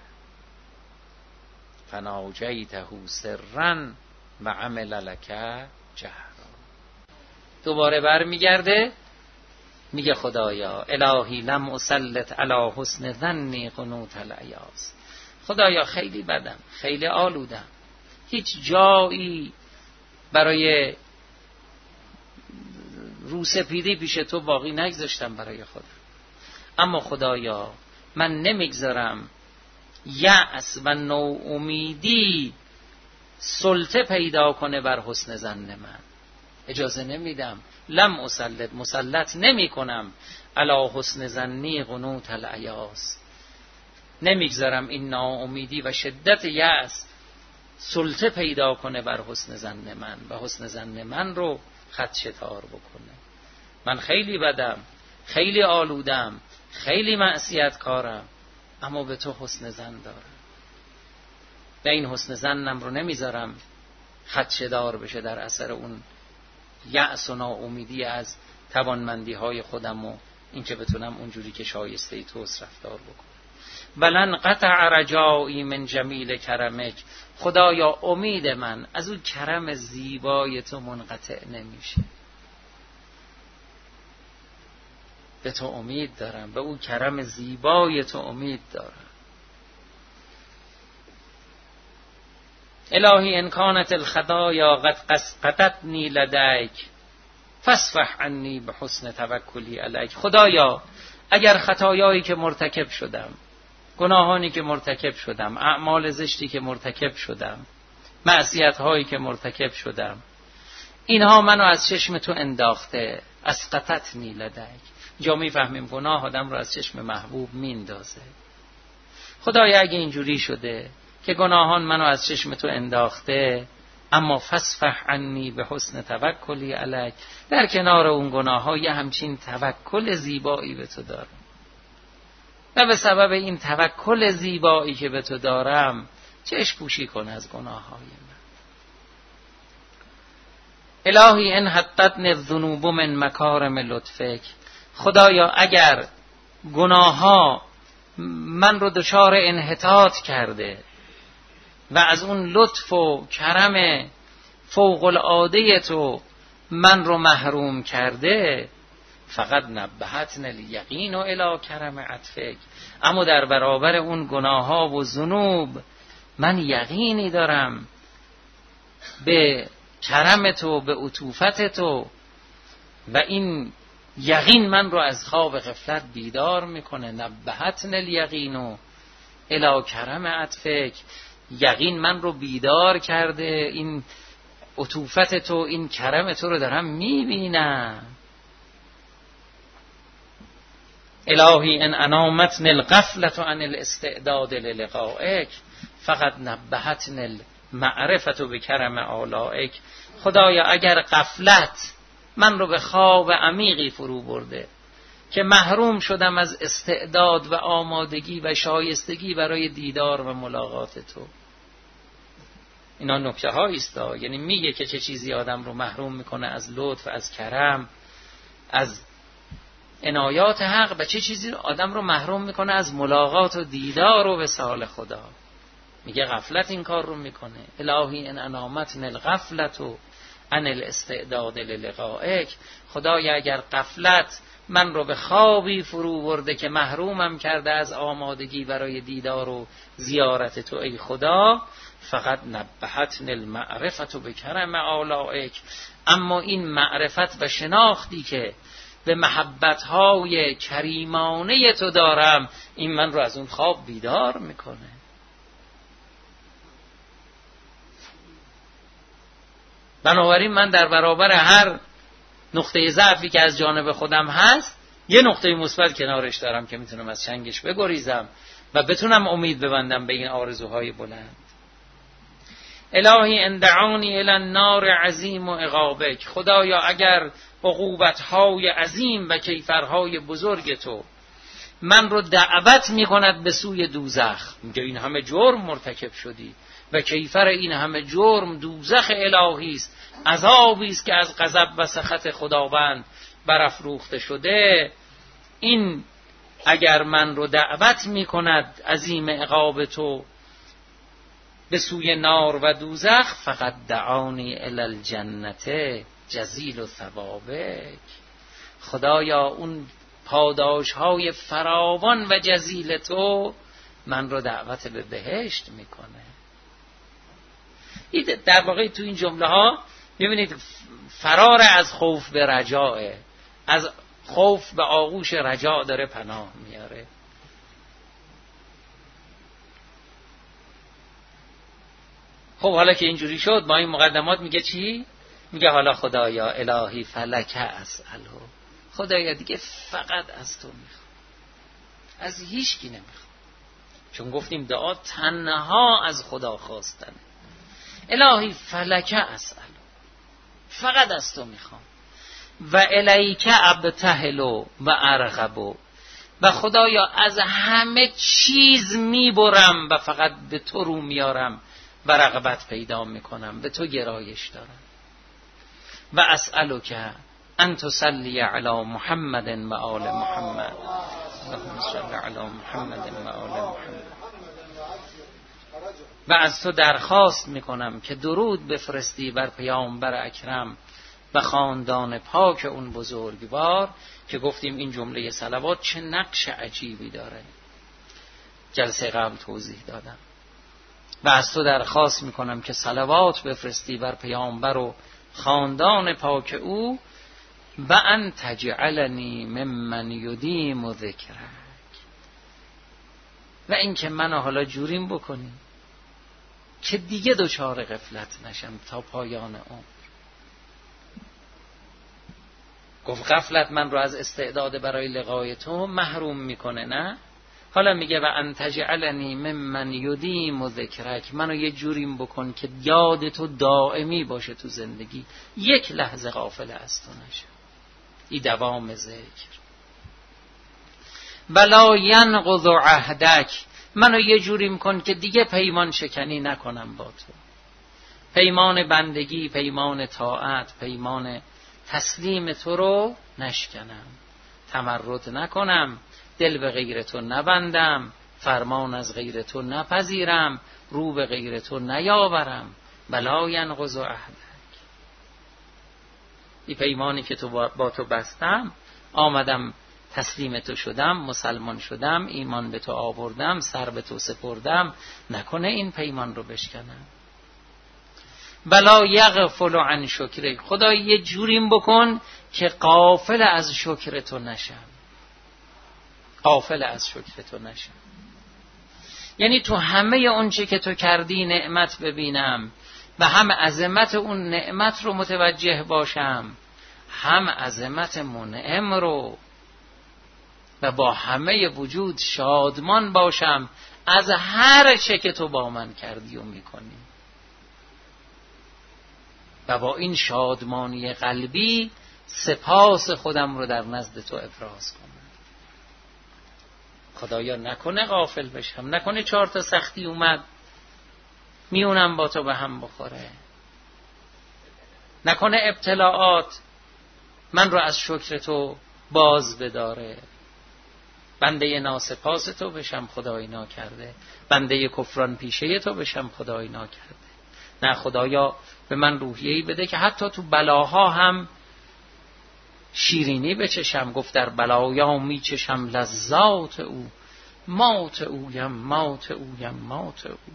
فناجیته سرا و عمل لک جهرا. دوباره برمیگرده میگه خدایا الهی لم اسلط علی حسن ظنی قنوت العیاس. خدایا خیلی بدم، خیلی آلودم، هیچ جایی برای روسپیدی پیش تو باقی نگذاشتم برای خودم. اما خدایا من نمیگذارم یأس و نومیدی سلطه پیدا کنه بر حسن ظن من. اجازه نمیدم، لم مسلط نمی کنم علی حسن ظنی قنوت العیاس. نمیگذارم این ناامیدی و شدت یأس سلطه پیدا کنه بر حسن ظن من و حسن ظن من رو خدشه‌دار بکنه. من خیلی بدم، خیلی آلودم، خیلی معصیتکارم، اما به تو حسن ظن دارم و این حسن ظنم رو نمیذارم خدشه‌دار بشه در اثر اون یأس و ناامیدی از توانمندی های خودم و این که بتونم اونجوری که شایسته توست رفتار بکنم. ولن قطع رجایی من جمیل کرمک. خدایا امید من از اون کرم زیبای تو منقطع نمیشه. به تو امید دارم، به اون کرم زیبای تو امید دارم. الهی ان کانت الخطایا قد قطعتنی لدیک فاصفح عنی بحسن توکلی علیک. خدایا اگر خطایایی که مرتکب شدم، گناهانی که مرتکب شدم، اعمال زشتی که مرتکب شدم، معصیت هایی که مرتکب شدم، اینها منو از چشم تو انداخته، از قطعتنی لدیک. جا میفهمیم گناه آدم رو از چشم محبوب میندازه. خدایا اگه اینجوری شده که گناهان منو از چشم تو انداخته، اما فاصفح عنی به حسن توکلی علیک، در کنار اون گناه ها یه همچین توکل زیبایی به تو دارم و به سبب این توکل زیبایی که به تو دارم چشم پوشی کن از گناه های من. الهی ان حطتنی الذنوب من مکارم لطفک. خدایا اگر گناه ها من رو دچار انحطاط کرده و از اون لطف و کرم فوق العاده تو من رو محروم کرده، فقط نبهتن الیقین و الی کرم عطفک. اما در برابر اون گناه ها و ذنوب من یقینی دارم به کرم تو، به عطوفت تو، و این یقین من رو از خواب غفلت بیدار میکنه. نبهتن الیقین و الی کرم عطفک، یقین من رو بیدار کرده، این عطوفت تو، این کرم تو رو دارم میبینم. الهی ان انامتن الغفلة عن الاستعداد للقائک فقط نبهتن المعرفة بکرم آلائک. خدایا اگر غفلت من رو به خواب عمیقی فرو برده که محروم شدم از استعداد و آمادگی و شایستگی برای دیدار و ملاقات تو، اینا نکته هایی است، یعنی میگه که چه چیزی آدم رو محروم میکنه از لطف، از کرم، از عنایات حق، و چه چیزی آدم رو محروم میکنه از ملاقات و دیدار و وصال خدا. میگه غفلت این کار رو میکنه. الهی ان انامتن الغفلة عن الاستعداد للقائک. خدایا اگر غفلت من رو به خوابی فرو برده که محرومم کرده از آمادگی برای دیدار و زیارت تو ای خدا، فقط نبهتن المعرفة بکرم آلائک. اما این معرفت و شناختی که به محبت‌های کریمانه تو دارم، این من رو از اون خواب بیدار میکنه. بنابراین من در برابر هر نقطه ضعفی که از جانب خودم هست، یه نقطه مثبت کنارش دارم که میتونم از چنگش بگریزم و بتونم امید ببندم به این آرزوهای بلند. الهی ان دعانی الی النار عظیم و عقابک. خدایا اگر عقوبت‌های عظیم و کیفرهای بزرگ تو من رو دعوت میکند به سوی دوزخ، میگه این همه جرم مرتکب شدی و کیفر این همه جرم دوزخ الهی است، عذابی است که از غضب و سخط خداوند برافروخته شده، این اگر من رو دعوت میکند عظیم عقاب تو به سوی نار و دوزخ، فقط دعانی الی الجنة جزیل ثوابک. خدایا اون پاداش های فراوان و جزیل تو من رو دعوت به بهشت میکنه. این در واقع تو این جمله ها ببینید فرار از خوف به رجاءه، از خوف به آغوش رجاء داره پناه میاره. خب حالا که اینجوری شد با این مقدمات میگه چی؟ میگه حالا خدایا الهی فلک اسأله. خدایا دیگه فقط از تو میخوام، از هیچ کی نمیخوام، چون گفتیم دعا تنها از خدا خواستنه. الهی فلک اسأله، فقط از تو میخوام. و الیک ابتهل و ارغب، و خدایا از همه چیز میبرم و فقط به تو رو میارم و رغبت پیدا میکنم، به تو گرایش دارم. و اسألک ان تصلی علی محمد و آل محمد، اللهم صل علی محمد و آل محمد. و از تو درخواست میکنم که درود بفرستی بر پیامبر اکرم و خاندان پاک اون بزرگوار، که گفتیم این جمله صلوات چه نقش عجیبی داره، جلسه قبل توضیح دادم. و از تو درخواست میکنم که صلوات بفرستی بر پیامبر و خاندان پاک او، و ان تجعلنی ممن یدیم ذکرک، و این که منو حالا جوریم بکنی که دیگه دچار غفلت نشم تا پایان عمر. گفت غفلت من رو از استعداد برای لقای تو محروم میکنه، نه؟ حالا میگه و ان تجعلنی ممن یدیم ذکرک، منو یه جوریم بکن که یاد تو دائمی باشه تو زندگی، یک لحظه غافل از تو نشم. این دوام ذکر. ولا ینقض عهدک، منو یه جوریم کن که دیگه پیمان شکنی نکنم با تو، پیمان بندگی، پیمان طاعت، پیمان تسلیم تو رو نشکنم، تمرد نکنم، دل به غیر تو نبندم، فرمان از غیر تو نپذیرم، رو به غیر تو نیاورم. ولا ینقض عهدک، این پیمانی که با تو بستم آمدم تسلیم تو شدم، مسلمان شدم، ایمان به تو آوردم، سر به تو سپردم، نکنه این پیمان رو بشکنم. بلا یغفل عن شکرک، خدا یه جوریم بکن که غافل از شکر تو نشم، غافل از شکر تو نشم. یعنی تو همه اونچه که تو کردی نعمت ببینم و هم عظمت اون نعمت رو متوجه باشم، هم عظمت منعم رو، و با همه وجود شادمان باشم از هر چه که تو با من کردی و میکنی، و با این شادمانی قلبی سپاس خودم رو در نزد تو ابراز کنم. خدایا نکنه غافل بشم، نکنه 4 تا سختی اومد میونم با تو به هم بخوره، نکنه ابتلاعات من رو از شکر تو باز بداره، بنده ناسپاس تو بشم خدای ناکرده، بنده کفران پیشه تو بشم خدای ناکرده. نه، خدایا به من روحیه‌ای بده که حتی تو بلاها هم شیرینی بچشم. گفت در بلایا میچشم لذات او، مات او یم مات او یم مات او.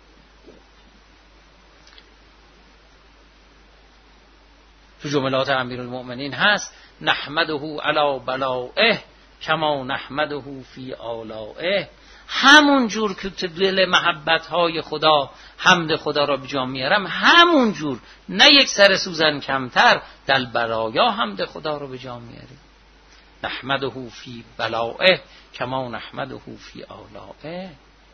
تو جملات امیرالمؤمنین هست نحمده علی بلائه کما نحمده فی آلائه. همون جور که تو دل محبت‌های خدا حمد خدا را به جا میارم، همون جور نه یک سر سوزن کمتر در بلایا حمد خدا را به جا میاریم. نحمده فی بلائه کما نحمده فی آلائه.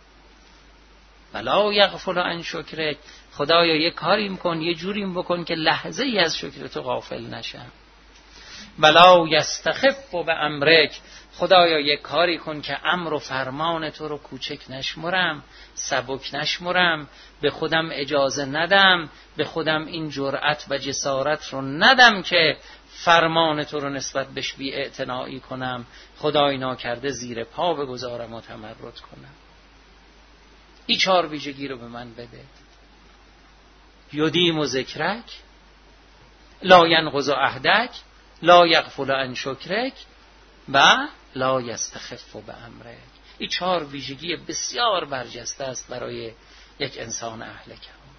بلا یغفل عن شکرک، خدایا یه کاریم کن، یه جوریم بکن که لحظه ای از شکر تو غافل نشم. بلا یستخف به امرک، خدایا یک کاری کن که امر و فرمان تو رو کوچک نشمرم، سبک نشمرم، به خودم اجازه ندم، به خودم این جرأت و جسارت رو ندم که فرمان تو رو نسبت بهش بی اعتنایی کنم، خدای ناکرده زیر پا بگذارم و تمرد کنم. این 4 ویژگی رو به من بده. یدیم و ذکرک، لا ینقض عهدک، لا یغفل عن شکرک و لا یستخف بامرک. این 4 ویژگی بسیار برجسته است برای یک انسان اهل کمال.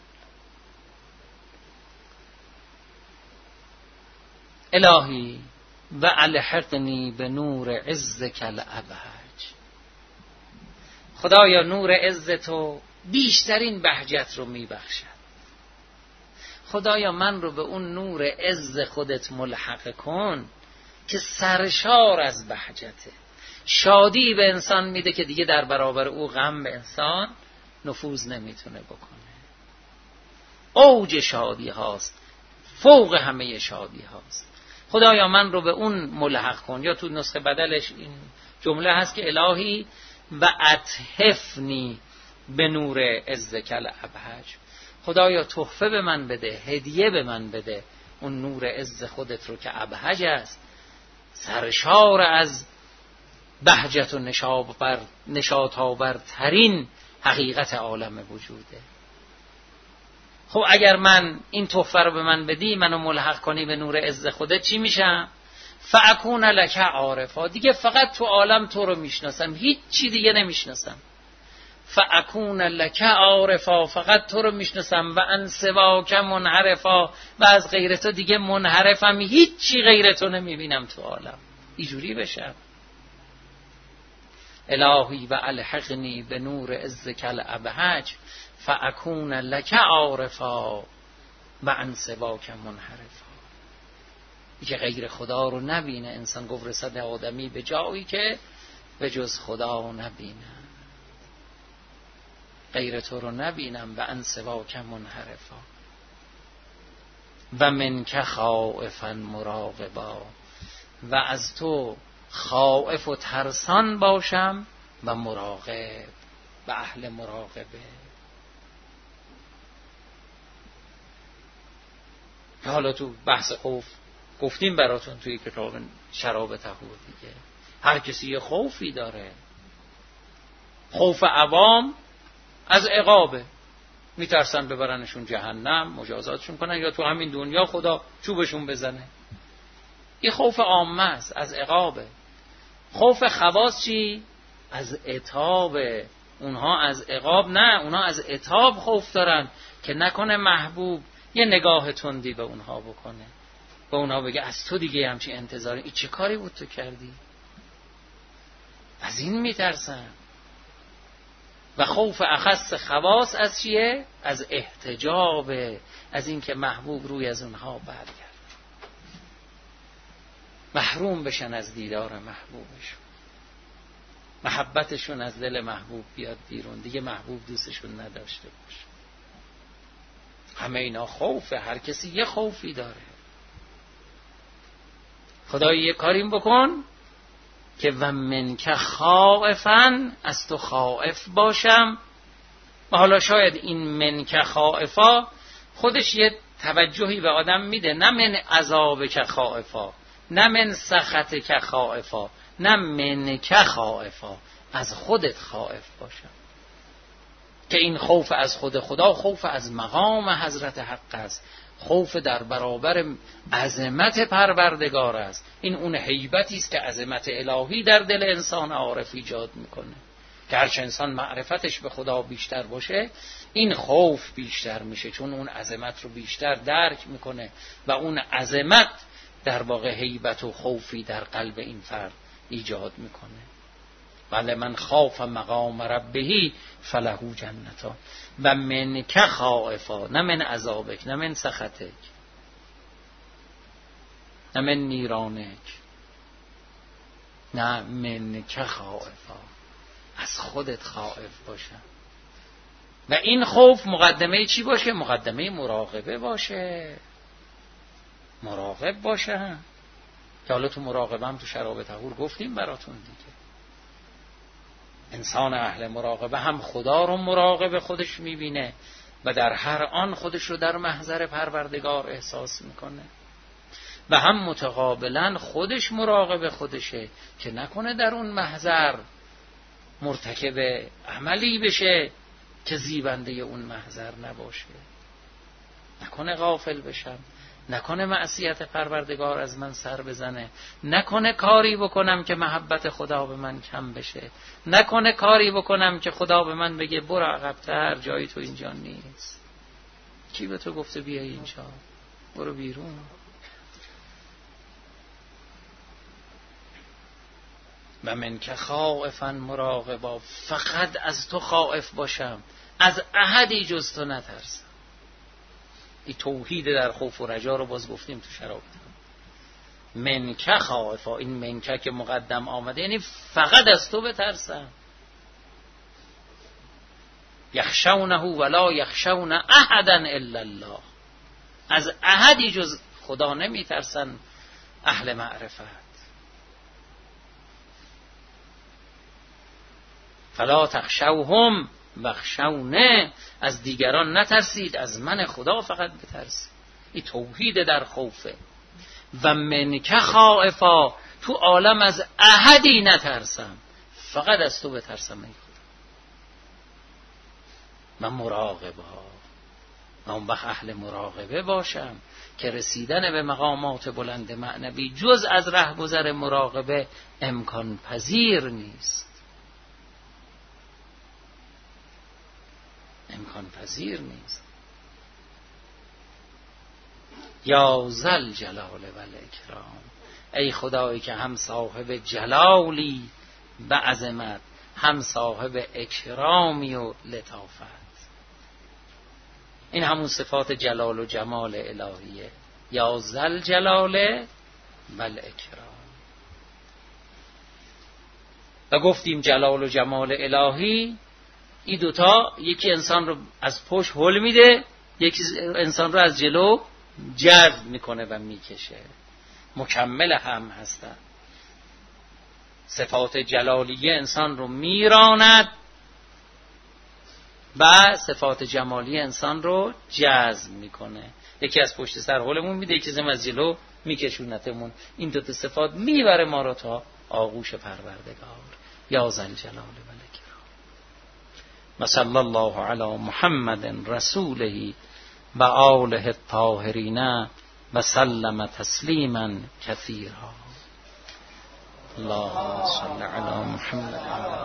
الهی و الحقنی به نور عزک الابهج، خدایا نور عز تو بیشترین بهجت رو میبخشد. خدایا من رو به اون نور عز خودت ملحق کن که سرشار از بهجته. شادی به انسان میده که دیگه در برابر او غم به انسان نفوذ نمیتونه بکنه. اوج شادی هاست، فوق همه شادی هاست. خدایا من رو به اون ملحق کن. یا تو نسخه بدلش این جمله هست که الهی و اتحفنی به نور عزک الابهج، خدایا تحفه به من بده، هدیه به من بده اون نور عز خودت رو که ابهج است، سرشار از بهجت و نشاط‌آورترین حقیقت عالم وجوده. خب اگر من این تحفه رو به من بدی، منو ملحق کنی به نور عز خودت، چی میشم؟ فاکون لک عارفا، دیگه فقط تو عالم تو رو میشناسم، هیچ چی دیگه نمیشناسم. فاکون لک عارفا، فقط تو رو میشناسم. و عن سواک منحرفا، و از غیر تو دیگه منحرفم، هیچ چی غیر تو نمیبینم تو عالم. اینجوری بشم. الهی و الحقنی به نور عزک الابهج فاکون لک عارفا و عن سواک منحرفا. که غیر خدا رو نبینه. انسان گفت رسد آدمی به جایی که به جز خدا نبینم، غیر تو رو نبینم. و عن سواک منحرفا و منک خائفا مراقبا، و از تو خائف و ترسان باشم و مراقب و اهل مراقبه. حالا تو بحث خوف گفتیم براتون توی کتاب شراب طهور دیگه، هر کسی یه خوفی داره. خوف عوام از عقابه، میترسن ببرنشون جهنم، مجازاتشون کنن، یا تو همین دنیا خدا چوبشون بزنه. این خوف عامه است، از عقابه. خوف خواص چی؟ از عتاب. اونها از عقاب نه، اونها از عتاب خوف دارن که نکنه محبوب یه نگاه تندی به اونها بکنه، به اونها بگه از تو دیگه همچین انتظاری، این چه کاری بود تو کردی؟ از این میترسن. و خوف اخص خواص از چیه؟ از احتجاب، از این که محبوب روی از اونها برگرد، محروم بشن از دیدار محبوبشون، محبتشون از دل محبوب بیاد بیرون، دیگه محبوب دوستشون نداشته باشه. همه اینا خوفه، هر کسی یه خوفی داره. خدای یه کاریم بکن که و من که خائفن، از تو خائف باشم. و حالا شاید این من که خائفا خودش یه توجهی به آدم میده، نه من عذاب که خائفا، نه من سخط که خائفا، نه من که خائفا، از خودت خائف باشم. که این خوف از خود خدا خوف از مقام حضرت حق است، خوف در برابر عظمت پروردگار است. این اون هیبتی است که عظمت الهی در دل انسان عارف ایجاد میکنه، که هرچه انسان معرفتش به خدا بیشتر باشه این خوف بیشتر میشه، چون اون عظمت رو بیشتر درک میکنه و اون عظمت در واقع هیبت و خوفی در قلب این فرد ایجاد میکنه. بله من خاف مقام ربهی فله جنتان و من که خائفا، نه من عذابک، نه من سخطک، نه من نیرانک، نه من که خائفا، از خودت خائف باشم. و این خوف مقدمه چی باشه؟ مقدمه مراقبه باشه، مراقب باشه. که حالا تو مراقبه هم تو شراب طهور گفتیم براتون دیگه. انسان اهل مراقبه هم خدا رو مراقب خودش میبینه و در هر آن خودش رو در محضر پروردگار احساس میکنه، و هم متقابلا خودش مراقب خودشه که نکنه در اون محضر مرتکب عملی بشه که زیبنده اون محضر نباشه، نکنه غافل بشم، نکنه معصیت پروردگار از من سر بزنه، نکنه کاری بکنم که محبت خدا به من کم بشه، نکنه کاری بکنم که خدا به من بگه برو عقب‌تر، جای تو اینجا نیست. کی به تو گفته بیای اینجا؟ برو بیرون. و من که خائفا مراقبا، فقط از تو خائف باشم، از احدی جز تو نترسم. این توحید در خوف و رجا رو باز گفتیم تو شراب. من که خائفا، این من که مقدم آمده یعنی فقط از تو بترسم. یخشونه ولا یخشون احدا الا الله، از احدی جز خدا نمیترسن اهل معرفت. فلا تخشوهم واخشونی، از دیگران نترسید، از من خدا فقط بترسید. این توحید در خوفه. و من که خائفا، تو عالم از احدی نترسم، فقط از تو بترسم ای خدا. من مراقبه ها، من اون وقت اهل مراقبه باشم که رسیدن به مقامات بلند معنوی جز از رهگذر مراقبه امکان پذیر نیست، امکان پذیر نیست. یا ذل جلال و الاکرام، ای خدایی که هم صاحب جلالی و عظمت، هم صاحب اکرامی و لطافت. این همون صفات جلال و جمال الهیه. یا ذل جلال و الاکرام. و گفتیم جلال و جمال الهی این دوتا، یکی انسان رو از پشت هل میده، یکی انسان رو از جلو جذب میکنه و میکشه، مکمل هم هستن. صفات جلالیه انسان رو میراند و صفات جمالی انسان رو جذب میکنه. یکی از پشت سر هلمون میده، یکی از جلو میکشونتمون. این دو تا صفات میبره ما رو تا آغوش پروردگار. یا ذل جلال و الاکرام. و صلی الله علی محمد رسوله و آله الطاهرین و سلم تسلیما کثیرا. اللهم صل علی محمد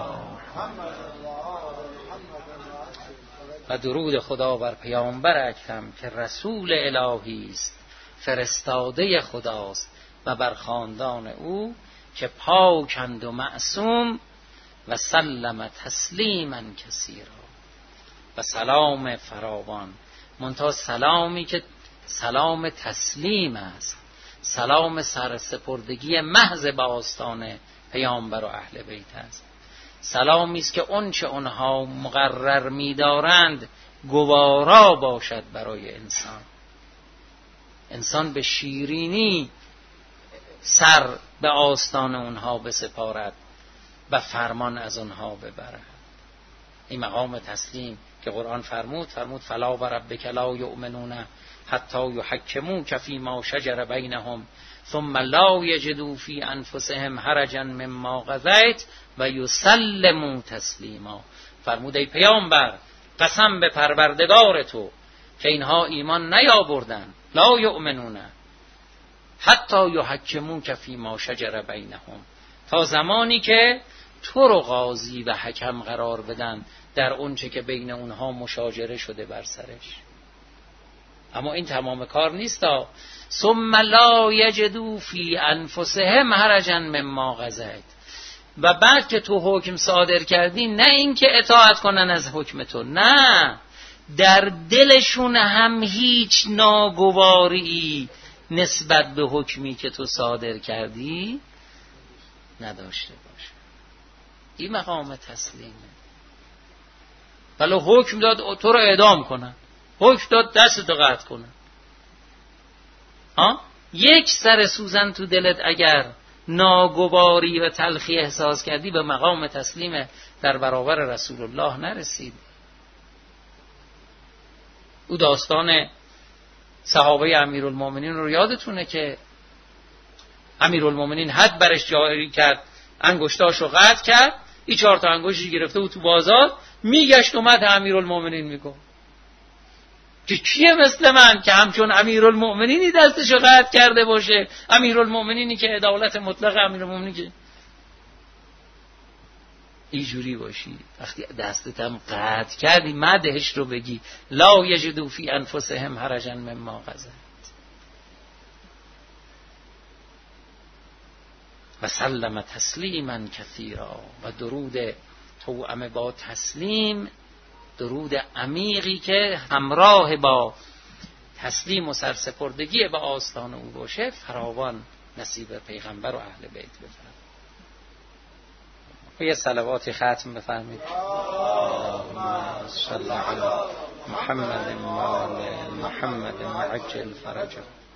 و درود خدا بر پیامبر اکرم که رسول الهی است، فرستاده خداست، و بر خاندان او که پاکند و معصوم. و سلم تسلیما کثیرا، و سلام فراوان، منتها سلامی که سلام تسلیم است، سلام سرسپردگی محض به آستان پیامبر و اهل بیت است. سلامی است که اون چه اونها مقرر می‌دارند گوارا باشد برای انسان. انسان به شیرینی سر به آستان اونها بسپارد و فرمان از اونها ببرد. این مقام تسلیم که قرآن فرمود فلا و ربک لا یؤمنون حتی یحکموک فیما شجر بینهم ثم لا یجدوا فی انفسهم حرجا مما قضیت و یسلموا تسلیما. فرمود ای پیامبر قسم به پروردگار تو که اینها ایمان نیاوردند، لا یؤمنون حتی یحکموک فیما شجر بینهم، تا زمانی که تو رو قاضی و حکم قرار بدن در اون چه که بین اونها مشاجره شده بر سرش. اما این تمام کار نیست. ثم لا یجدوا فی انفسهم حرجا مما قضیت، و بعد که تو حکم صادر کردی نه این که اطاعت کنن از حکم تو، نه، در دلشون هم هیچ ناگواری نسبت به حکمی که تو صادر کردی نداشته باشه. این مقام تسلیمه. ولی حکم داد تو رو اعدام کنن، حکم داد دستتو قطع کنن، یک سر سوزن تو دلت اگر ناگواری و تلخی احساس کردی به مقام تسلیم در برابر رسول الله نرسید. او داستان صحابه امیرالمومنین رو یادتونه که امیرالمومنین حد برش جاری کرد، انگشتاشو قطع کرد، این 4 تا انگشتی گرفته بود تو بازار میگشت اومد امیرالمومنین میگفت که کیه مثل من که همچون امیرالمومنینی دستشو قطع کرده باشه، امیرالمومنینی که عدالت مطلق امیرالمومنینی که اینجوری باشی. وقتی دستتم قطع کردی مدحش رو بگی لا یجدوا فی انفسهم حرجا مما قضیت. و سلم تسلیما کثیرا، و درود توأم با تسلیم، درود عمیقی که همراه با تسلیم و سرسپردگی به آستان او باشه فراوان نصیب پیغمبر و اهل بیت بفرمایید. یه صلوات ختم بفرمایید. اللهم صل علی محمد و آل محمد وعجل فرجهم.